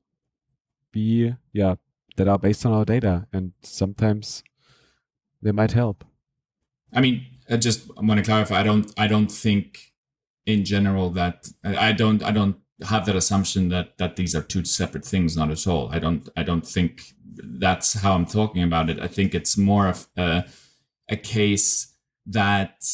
be, yeah, that are based on our data, and sometimes they might help. I mean, I just want to clarify. I don't. I don't think, in general, that I I don't. I don't have that assumption that that these are two separate things. Not at all. I don't. I don't think that's how I'm talking about it. I think it's more of a, a case that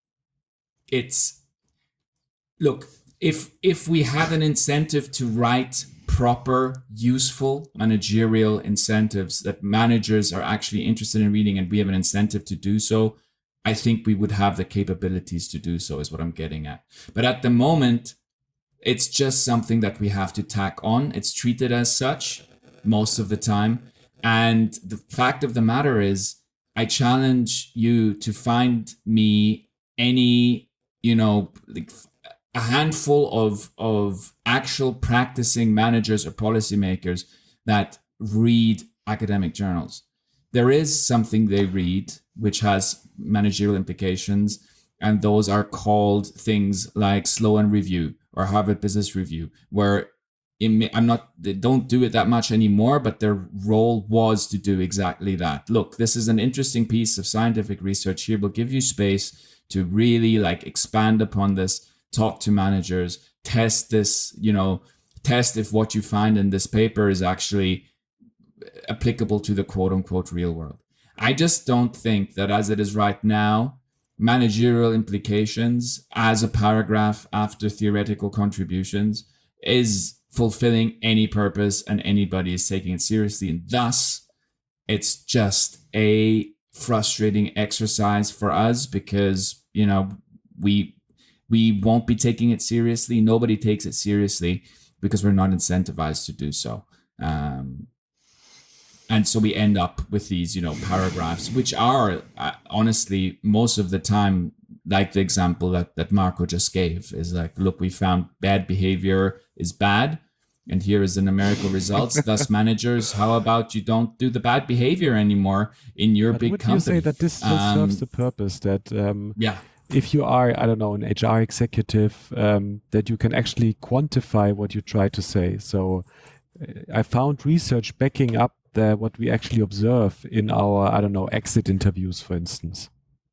it's. Look, if if we have an incentive to write proper, useful managerial incentives that managers are actually interested in reading, and we have an incentive to do so, I think we would have the capabilities to do so, is what I'm getting at. But at the moment, it's just something that we have to tack on. It's treated as such most of the time. And the fact of the matter is, I challenge you to find me any, you know, like a handful of of actual practicing managers or policymakers that read academic journals. There is something they read which has managerial implications, and those are called things like Sloan Review or Harvard Business Review, where in, I'm not, they don't do it that much anymore, but their role was to do exactly that. Look, this is an interesting piece of scientific research here. We'll give you space to really like expand upon this, talk to managers, test this, you know, test if what you find in this paper is actually applicable to the quote unquote real world. I just don't think that as it is right now, managerial implications as a paragraph after theoretical contributions is fulfilling any purpose and anybody is taking it seriously. And thus, it's just a frustrating exercise for us because, you know, we we won't be taking it seriously. Nobody takes it seriously because we're not incentivized to do so. Um, and so we end up with these, you know, paragraphs, which are uh, honestly, most of the time, like the example that, that Marco just gave, is like, look, we found bad behavior is bad. And here is the numerical results. Thus, managers, how about you don't do the bad behavior anymore in your But big would company? you say that this still Um, serves the purpose that um, yeah. if you are, I don't know, an H R executive, um, that you can actually quantify what you try to say? So uh, I found research backing up the, what we actually observe in our, I don't know, exit interviews, for instance.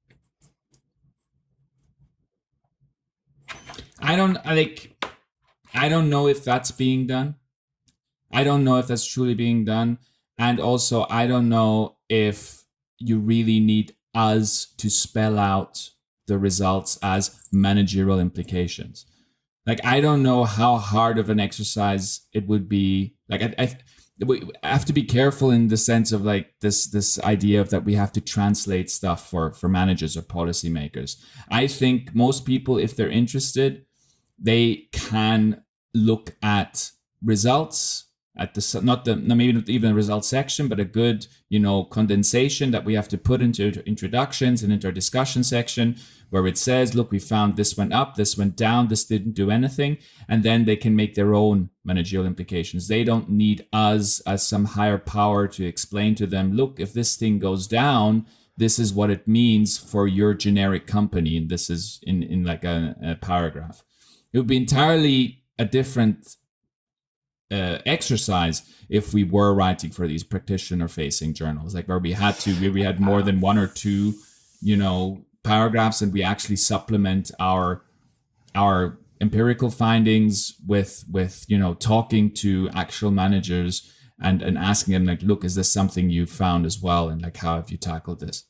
I don't I like I don't know if that's being done. I don't know if that's truly being done. And also, I don't know if you really need us to spell out the results as managerial implications. Like, I don't know how hard of an exercise it would be. Like, I, I, we have to be careful in the sense of like this this idea of that we have to translate stuff for, for managers or policymakers. I think most people, if they're interested, they can look at results at the not the maybe not even a results section, but a good, you know, condensation that we have to put into introductions and into our discussion section, where it says, look, we found this went up, this went down, this didn't do anything. And then they can make their own managerial implications. They don't need us as some higher power to explain to them, look, if this thing goes down, this is what it means for your generic company. And this is in, in like a, a paragraph. It would be entirely a different uh, exercise if we were writing for these practitioner-facing journals, like where we had to, where we had more than one or two, you know, paragraphs, and we actually supplement our our empirical findings with with you know talking to actual managers and and asking them, like, look, is this something you found as well, and like, how have you tackled this?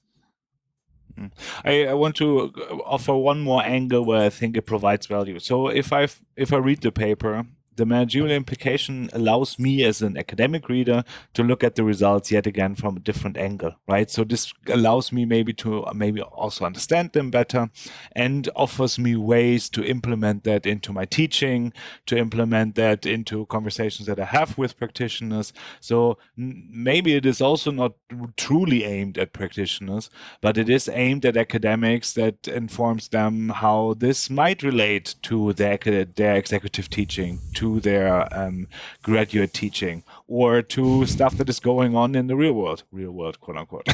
I, I want to offer one more angle where I think it provides value. So if I if I read the paper, the managerial implication allows me as an academic reader to look at the results yet again from a different angle, right? So this allows me maybe to maybe also understand them better, and offers me ways to implement that into my teaching, to implement that into conversations that I have with practitioners. So maybe it is also not truly aimed at practitioners, but it is aimed at academics, that informs them how this might relate to their, their executive teaching, to to their um, graduate teaching, or to stuff that is going on in the real world, real world, quote unquote.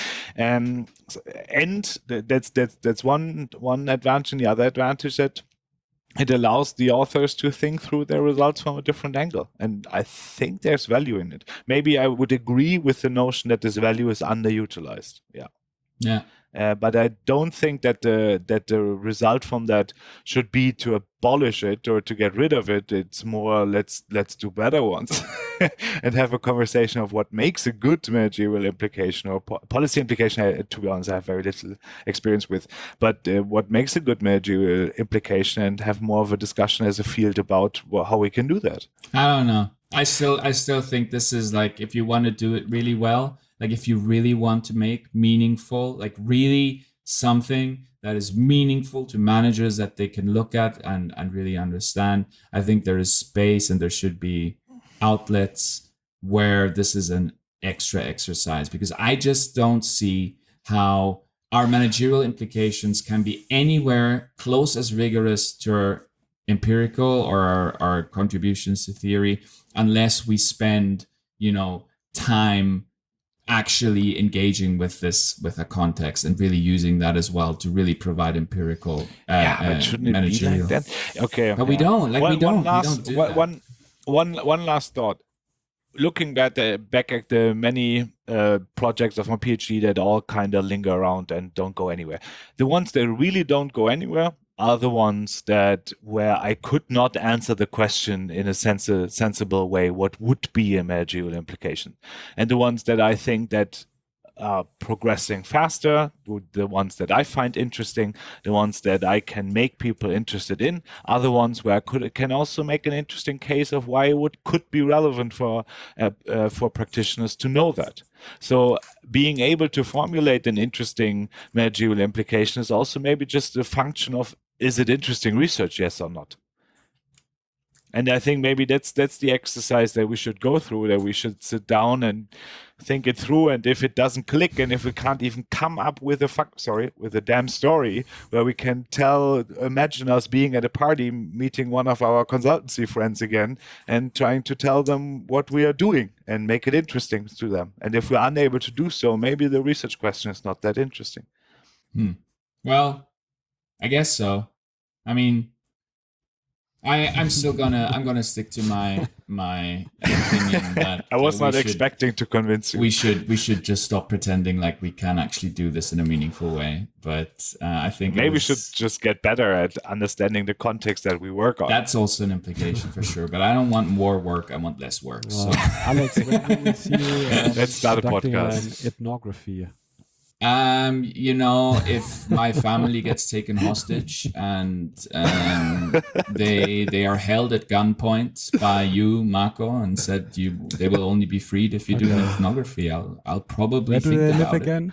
um, and that's that's that's one one advantage. And the other advantage, that it allows the authors to think through their results from a different angle. And I think there's value in it. Maybe I would agree with the notion that this value is underutilized. Yeah. Yeah. Uh, but I don't think that the that the result from that should be to abolish it or to get rid of it. It's more, let's let's do better ones and have a conversation of what makes a good managerial implication or po- policy implication. I, to be honest, I have very little experience with, but uh, what makes a good managerial implication, and have more of a discussion as a field about well, how we can do that. I don't know. I still I still think this is like, if you want to do it really well, like if you really want to make meaningful, like really something that is meaningful to managers that they can look at and, and really understand, I think there is space and there should be outlets where this is an extra exercise, because I just don't see how our managerial implications can be anywhere close as rigorous to our empirical or our, our contributions to theory unless we spend, you know, time actually engaging with this with a context and really using that as well to really provide empirical uh, yeah, but uh, shouldn't it managerial. be like that? Okay, but we don't like one, we don't one last we don't do one, that. one one one last thought. Looking back at, back at the many uh, projects of my PhD that all kind of linger around and don't go anywhere, the ones that really don't go anywhere are the ones that where I could not answer the question in a sens- sensible way, what would be a managerial implication, and the ones that I think that are progressing faster, the ones that I find interesting, the ones that I can make people interested in, are the ones where I could can also make an interesting case of why it would could be relevant for uh, uh, for practitioners to know that. So being able to formulate an interesting managerial implication is also maybe just a function of, is it interesting research, yes or not? And I think maybe that's that's the exercise that we should go through, that we should sit down and think it through. And if it doesn't click, and if we can't even come up with a fuck, sorry, with a damn story where we can tell, imagine us being at a party, meeting one of our consultancy friends again, and trying to tell them what we are doing and make it interesting to them. And if we're unable to do so, maybe the research question is not that interesting. Hmm. Well, I guess so. I mean, I, I'm still gonna I'm gonna stick to my my opinion that I was uh, not should, expecting to convince you. we should we should just stop pretending like we can actually do this in a meaningful way. But uh, I think maybe we was, should just get better at understanding the context that we work on. That's also an implication for sure. But I don't want more work. I want less work. Well, So Alex, when will we see you um, Let's start a conducting podcast. an ethnography? Um, you know, if my family gets taken hostage and um, they they are held at gunpoint by you, Marco, and said you they will only be freed if you do an ethnography, I'll I'll probably Where do think they live about it. again?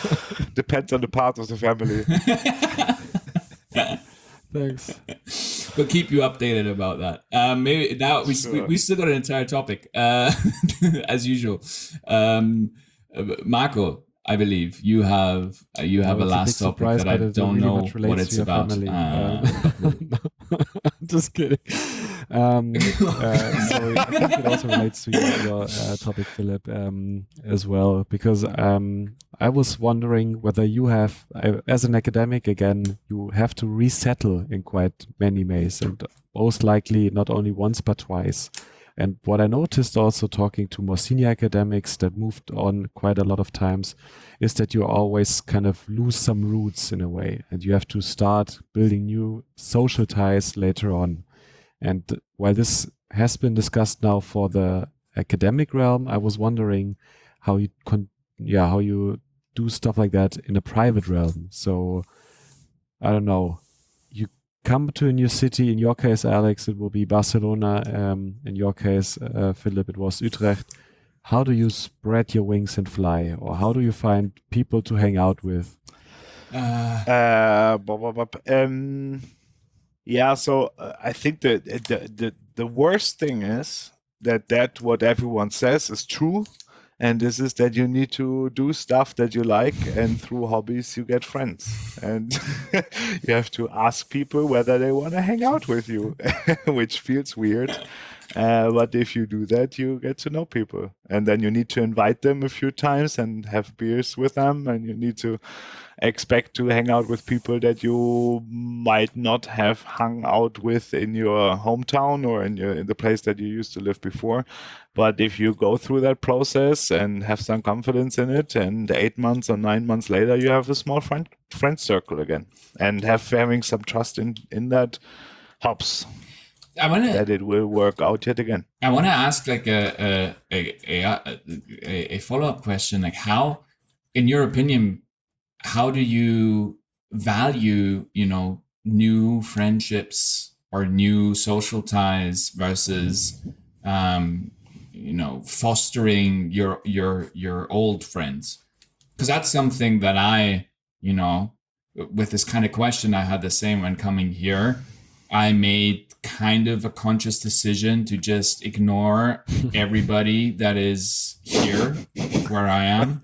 Depends on the part of the family. Thanks. we'll keep you updated about that. Um, maybe now we, Sure. we we still got an entire topic, uh, as usual. Um, uh, Marco, I believe you have uh, you have No, a it's last big topic surprise, that I but it don't really know much what relates it's to your about. family. Uh, Um, I'm just kidding. Um, uh, sorry, I think it also relates to your, your uh, topic, Philip, um, as well, because um, I was wondering whether you have, uh, as an academic, again, you have to resettle in quite many ways, and most likely not only once but twice. And what I noticed also talking to more senior academics that moved on quite a lot of times is that you always kind of lose some roots in a way, and you have to start building new social ties later on. And while this has been discussed now for the academic realm, I was wondering how you con- yeah, how you do stuff like that in a private realm. So I don't know. You come to a new city. In your case, Alex, it will be Barcelona. Um, in your case, uh, Philip, it was Utrecht. How do you spread your wings and fly, or how do you find people to hang out with? uh, Uh, blah, blah, blah. Um, yeah, so uh, I think that the, the the worst thing is that that what everyone says is true, and this is that you need to do stuff that you like, and through hobbies you get friends, and you have to ask people whether they want to hang out with you, which feels weird. Uh, but if you do that, you get to know people, and then you need to invite them a few times and have beers with them, and you need to expect to hang out with people that you might not have hung out with in your hometown or in your in the place that you used to live before. But if you go through that process and have some confidence in it, and eight months or nine months later, you have a small friend friend circle again, and have having some trust in in that helps. I want to That it will work out yet again. I want to ask like a a a, a, a follow up question. Like, how, in your opinion, how do you value, you know, new friendships or new social ties versus, um, you know, fostering your your your old friends? Because that's something that I, you know, with this kind of question, I had the same when coming here. I made kind of a conscious decision to just ignore everybody that is here where I am,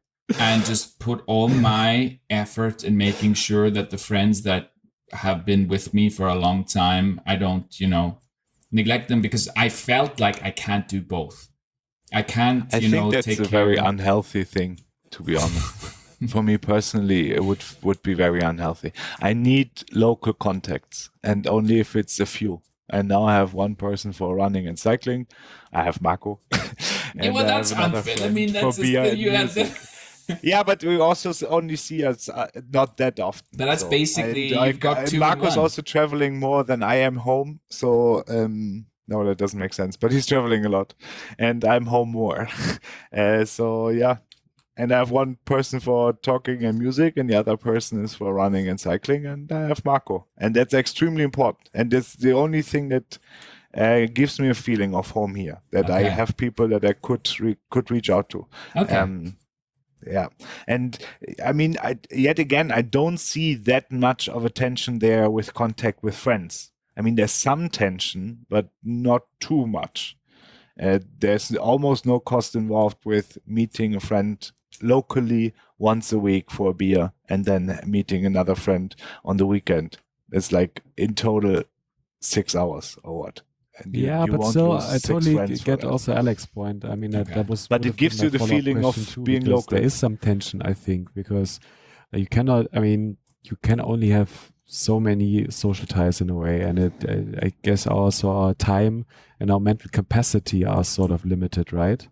and just put all my effort in making sure that the friends that have been with me for a long time, I don't, you know, neglect them, because I felt like I can't do both. I can't, I you think know, that's take a care very of them. unhealthy thing, to be honest. For me personally, it would would be very unhealthy. I need local contacts, and only if it's a few. And now I have one person for running and cycling. I have Marco. Yeah, well, I that's have another unfair. I friend mean, for that's just beer that and you have music. the, Yeah, but we also s- only see us uh, not that often. but that's So basically I, you've got I, two in Marco's one. also traveling more than I am home. So um, no, that doesn't make sense. But he's traveling a lot, and I'm home more. uh, so yeah, and I have one person for talking and music, and the other person is for running and cycling, and I have Marco, and that's extremely important. And that's the only thing that uh, gives me a feeling of home here. That I Okay. have people that I could re- could reach out to. Okay. Um, yeah, and I mean, I, yet again, I don't see that much of a tension there with contact with friends. I mean, there's some tension, but not too much. Uh, there's almost no cost involved with meeting a friend locally once a week for a beer and then meeting another friend on the weekend. It's like in total six hours or what. And you- Yeah, you but won't still, lose I six totally friends for get that. also Alex's point. I mean, that, Okay. that was. But would it have been gives my you the follow-up feeling of question too, being because local. There is some tension, I think, because uh, you cannot. I mean, you can only have so many social ties in a way, and it. Uh, I guess also our time and our mental capacity are sort of limited, right?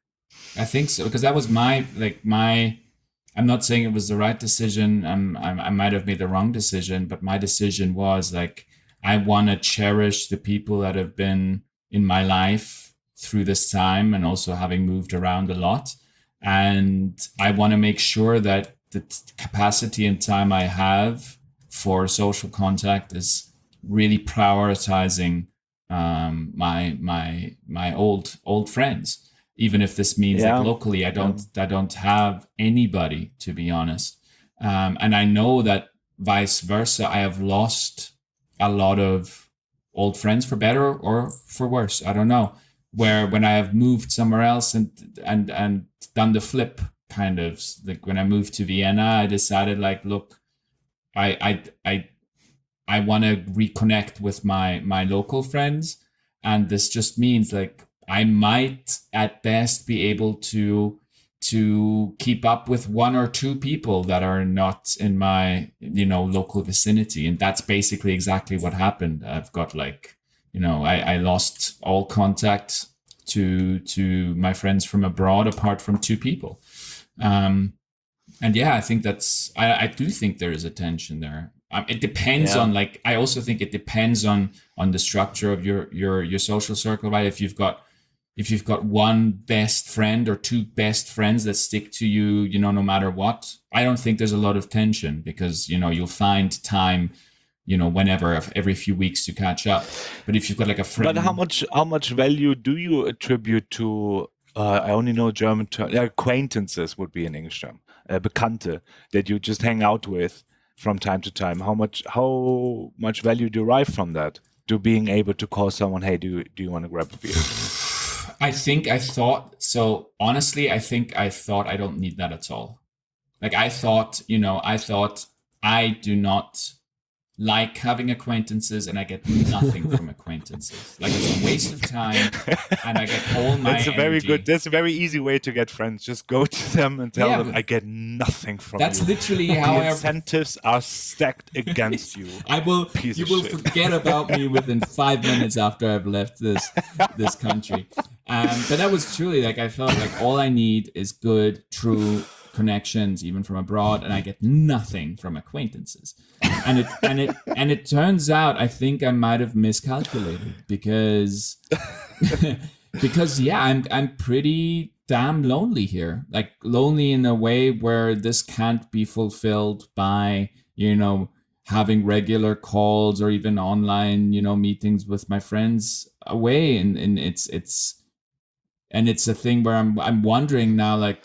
I think so, because that was my like my. I'm not saying it was the right decision. I'm, I'm I might have made the wrong decision, but my decision was like I want to cherish the people that have been in my life through this time, and also having moved around a lot. And I want to make sure that the t- capacity and time I have for social contact is really prioritizing um, my my my old old friends, even if this means Yeah. like locally I don't I don't have anybody, to be honest. Um, and I know that vice versa, I have lost a lot of old friends for better or for worse. I don't know. Where when I have moved somewhere else and and and done the flip, kind of like when I moved to Vienna, I decided like, look, I I I I want to reconnect with my my local friends, and this just means like I might at best be able to to keep up with one or two people that are not in my, you know, local vicinity. And that's basically exactly what happened. I've got like, you know, I, I lost all contact to to my friends from abroad apart from two people. Um, and yeah, I think that's, I, I do think there is a tension there. Um, it depends Yeah. on like, I also think it depends on on the structure of your your your social circle, right? If you've got if you've got one best friend or two best friends that stick to you, you know, no matter what, I don't think there's a lot of tension because, you know, you'll find time, you know, whenever, every few weeks to catch up. But if you've got like a friend. But how much how much value do you attribute to? Uh, I only know German term. Yeah, acquaintances would be an English term. Uh, Bekannte that you just hang out with from time to time. How much how much value derive from that? To being able to call someone, hey, do you, do you want to grab a beer? I think I thought, so honestly, I think I thought I don't need that at all. Like I thought, you know, I thought I do not like having acquaintances and I get nothing from acquaintances. Like it's a waste of time and I get all my That's a very energy. good, that's a very easy way to get friends. Just go to them and tell Yeah, them, but I get nothing from That's you. literally how The I incentives are stacked against you. I will. Piece you of will shit. forget about me within five minutes after I've left this this country. Um, but that was truly like I felt like all I need is good, true connections, even from abroad, and I get nothing from acquaintances. And it and it and it turns out I think I might have miscalculated because because yeah, I'm I'm pretty damn lonely here. Like lonely in a way where this can't be fulfilled by, you know, having regular calls or even online, you know, meetings with my friends away. And, and it's it's and it's a thing where I'm I'm wondering now, like,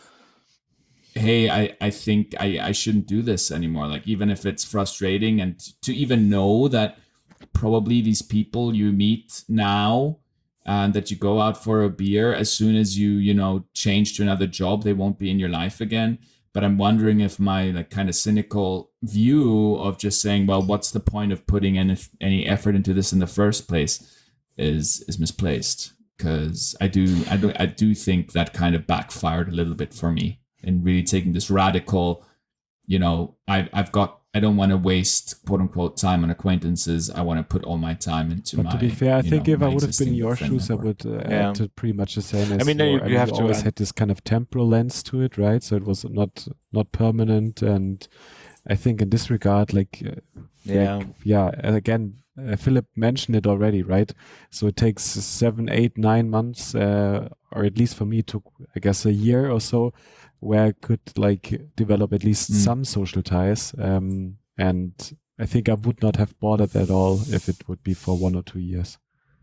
hey, I, I think I, I shouldn't do this anymore. Like, even if it's frustrating, and to even know that probably these people you meet now and that you go out for a beer, as soon as you, you know, change to another job, they won't be in your life again. But I'm wondering if my like kind of cynical view of just saying, well, what's the point of putting any, any effort into this in the first place is is misplaced. Because I do I do I do think that kind of backfired a little bit for me in really taking this radical, you know, I I've got I don't want to waste quote unquote time on acquaintances. I want to put all my time into But my. to be fair, I you think know, if I my would have been in existing your friend shoes, I network. would uh, Yeah. act it pretty much the same as I mean, your, you- you have to, always um, had this kind of temporal lens to it, right? So it was not not permanent, and I think in this regard, like, uh, Yeah. like, yeah, and again, uh, Philip mentioned it already, right? So it takes seven, eight, nine months, uh, or at least for me, it took, I guess, a year or so, where I could like develop at least Mm. some social ties. Um, and I think I would not have bothered at all if it would be for one or two years.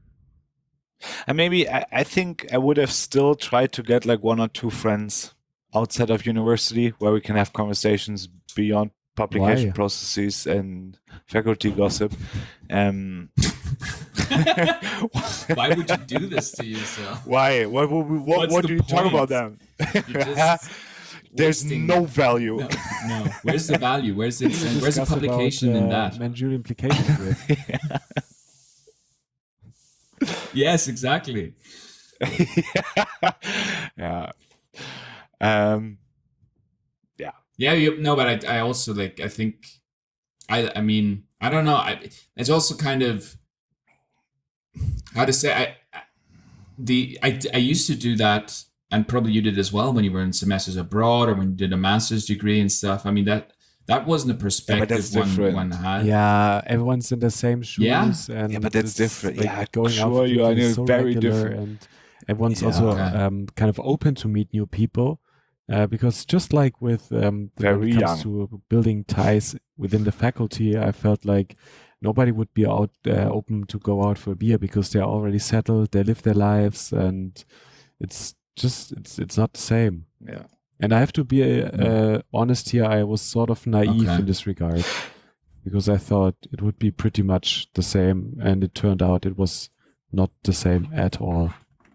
And maybe I, I think I would have still tried to get like one or two friends outside of university where we can have conversations beyond publication Why? processes and faculty gossip. Um, Why would you do this to yourself? Why? What, what, what, What's what the do you talk point? about them? You're just There's wasting- no value. No, no. Where's the value? Where's it? Where's the Discuss about, publication in uh, that? Manchurian implications with. Yes, exactly. yeah. Um, Yeah, you, no, but I, I also like. I think, I, I mean, I don't know. I, it's also kind of how to say. I, I- the I, I used to do that, and probably you did as well when you were in semesters abroad or when you did a master's degree and stuff. I mean that that wasn't a perspective that's one different. one had. Yeah, everyone's in the same shoes. Yeah. and Yeah, but that's it's, different. Like, Yeah, going sure, out you are is so very regular, different. and everyone's Yeah. also Okay. um, kind of open to meet new people. Uh, because just like with um, when Very it comes to building ties within the faculty, I felt like nobody would be out uh, open to go out for a beer because they're already settled, they live their lives, and it's just it's it's not the same. yeah. And I have to be uh, honest here, I was sort of naive Okay. in this regard. because I thought it would be pretty much the same, and it turned out it was not the same at all.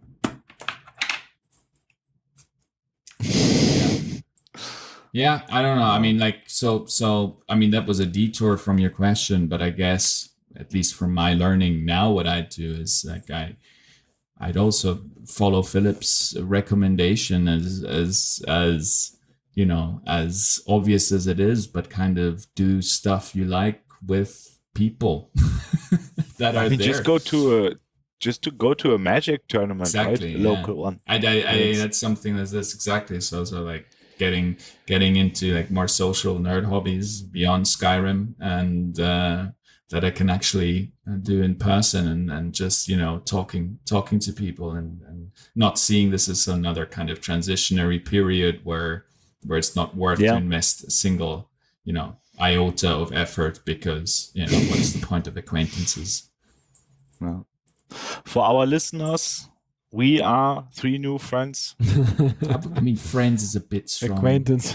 Yeah, I don't know. I mean, like, so, so, I mean, that was a detour from your question, but I guess, at least from my learning now, what I do is like, I, I'd also follow Philip's recommendation as, as, as, you know, as obvious as it is, but kind of do stuff you like with people that are I mean, there. just go to a, just to go to a Magic tournament, Exactly, right? A yeah. local one. I, I, I that's something that's, that's exactly so. So like getting getting into like more social nerd hobbies beyond Skyrim, and uh, that I can actually do in person, and, and just, you know, talking talking to people, and, and not seeing this as another kind of transitionary period where where it's not worth Yeah. to invest a single, you know, iota of effort, because, you know, what's the point of acquaintances? Well, for our listeners, we are three new friends. I, I mean, friends is a bit strong. Acquaintance.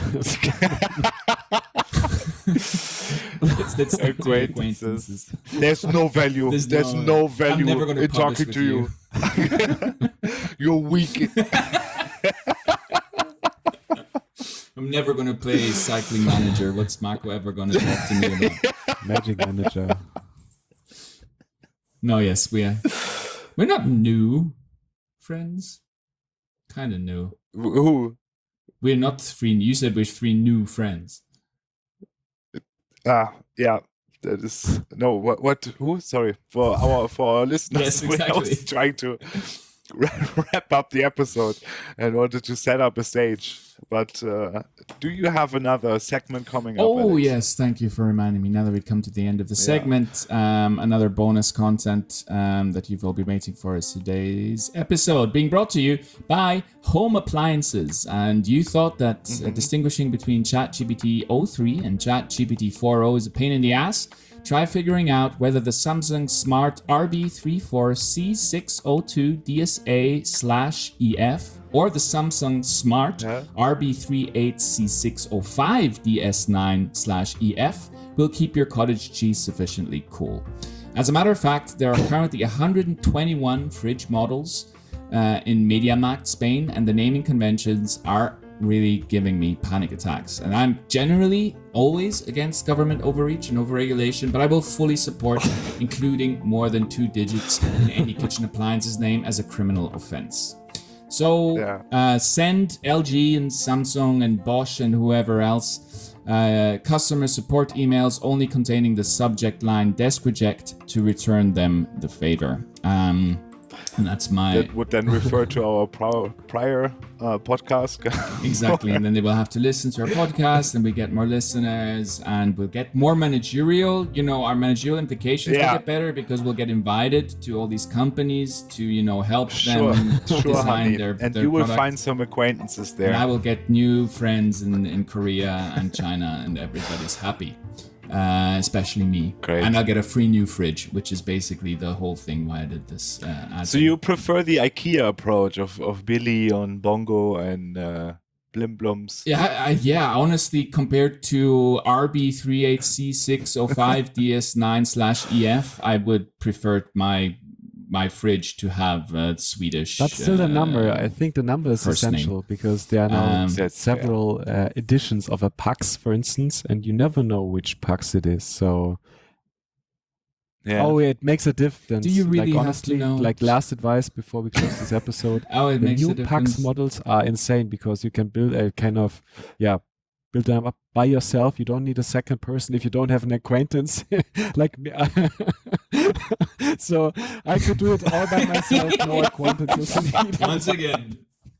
Let's, let's stick to Acquaintances. There's no value. There's There's, no- no, I'm value never gonna in publish talking with to you. You're weak. I'm never going to play Cycling Manager. What's Marco ever going to talk to me about? Magic Manager. No, yes, we are. We're not new friends. Kind of new. Who? We're not three. You said we're three new friends. Ah, yeah. That is no. What? What? Who? Sorry for our for our listeners. Yes, I exactly. was trying to wrap up the episode and wanted to set up a stage. But uh, do you have another segment coming up? Oh, Alex? yes. Thank you for reminding me. Now that we come to the end of the Yeah. segment, um, another bonus content um, that you've all been waiting for is today's episode, being brought to you by Home Appliances. And you thought that uh, distinguishing between ChatGPT oh three and ChatGPT four point oh is a pain in the ass? Try figuring out whether the Samsung Smart R B thirty-four C six oh two D S A slash E F or the Samsung Smart Yeah. R B thirty-eight C six oh five D S nine slash E F will keep your cottage cheese sufficiently cool. As a matter of fact, there are currently one hundred twenty-one fridge models uh, in MediaMarkt Spain, and the naming conventions are really giving me panic attacks. And I'm generally always against government overreach and overregulation, but I will fully support including more than two digits in any kitchen appliance's name as a criminal offense. So Yeah. uh, send L G and Samsung and Bosch and whoever else uh, customer support emails only containing the subject line desk reject to return them the favor. Um, and that's my... That would then refer to our prior, prior uh, podcast. Exactly, and then they will have to listen to our podcast, and we get more listeners, and we'll get more managerial. You know, our managerial implications Yeah. will get better because we'll get invited to all these companies to, you know, help Sure, them sure, design honey. their And their you will product. find some acquaintances there. And I will get new friends in, in Korea and China, and everybody's happy, uh, especially me. Great. And I'll get a free new fridge, which is basically the whole thing why I did this. Uh, ad. So you prefer the IKEA approach of, of Billy on Bongo and uh, Blim Blums? Yeah, I, yeah. Honestly, compared to R B thirty-eight C six oh five D S nine slash E F, I would prefer my my fridge to have a Swedish. That's still the number. uh, I think the number is first name. essential because there are now Um, That's fair. several uh, editions of a PAX, for instance, and you never know which PAX it is. So, Yeah. oh, it makes a difference. Do you really like, have honestly, to know? like last advice before we close this episode? Oh, it The makes new a difference. PAX models are insane because you can build a kind of, yeah, build them up by yourself. You don't need a second person if you don't have an acquaintance like me. So I could do it all by myself, no acquaintances needed. Once again.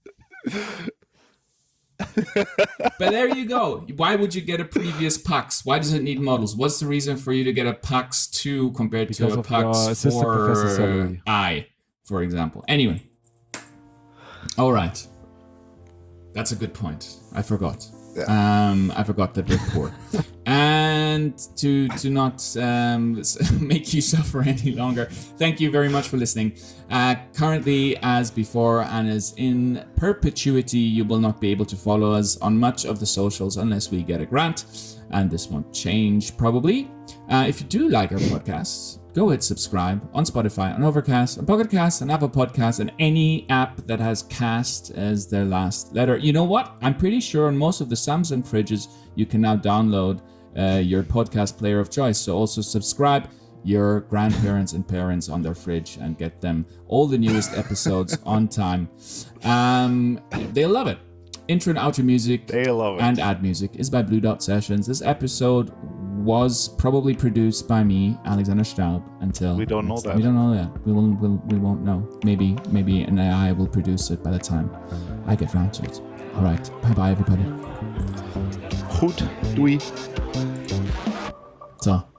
But there you go. Why would you get a previous PAX? Why does it need models? What's the reason for you to get a PAX two compared Because to a of your PAX assistant professor salary. four I, for example? Anyway. All right. That's a good point. I forgot. Um, I forgot that we're poor. And and to to not um, make you suffer any longer, thank you very much for listening. Uh, currently, as before, and as in perpetuity, you will not be able to follow us on much of the socials unless we get a grant, and this won't change probably. Uh, if you do like our podcasts, go hit subscribe on Spotify, on Overcast, on Pocket Cast, on Apple Podcasts, and any app that has cast as their last letter. You know what? I'm pretty sure on most of the Samsung fridges, you can now download uh, your podcast player of choice. So also subscribe your grandparents and parents on their fridge and get them all the newest episodes on time. Um, they'll love it. Intro and outro music They love it. and ad music is by Blue Dot Sessions. This episode was probably produced by me, Alexander Staub, until We don't know that. We don't know that. We will we'll, we won't know. Maybe maybe an A I will produce it by the time I get round to it. All right. Bye bye everybody. Goed, doei. So.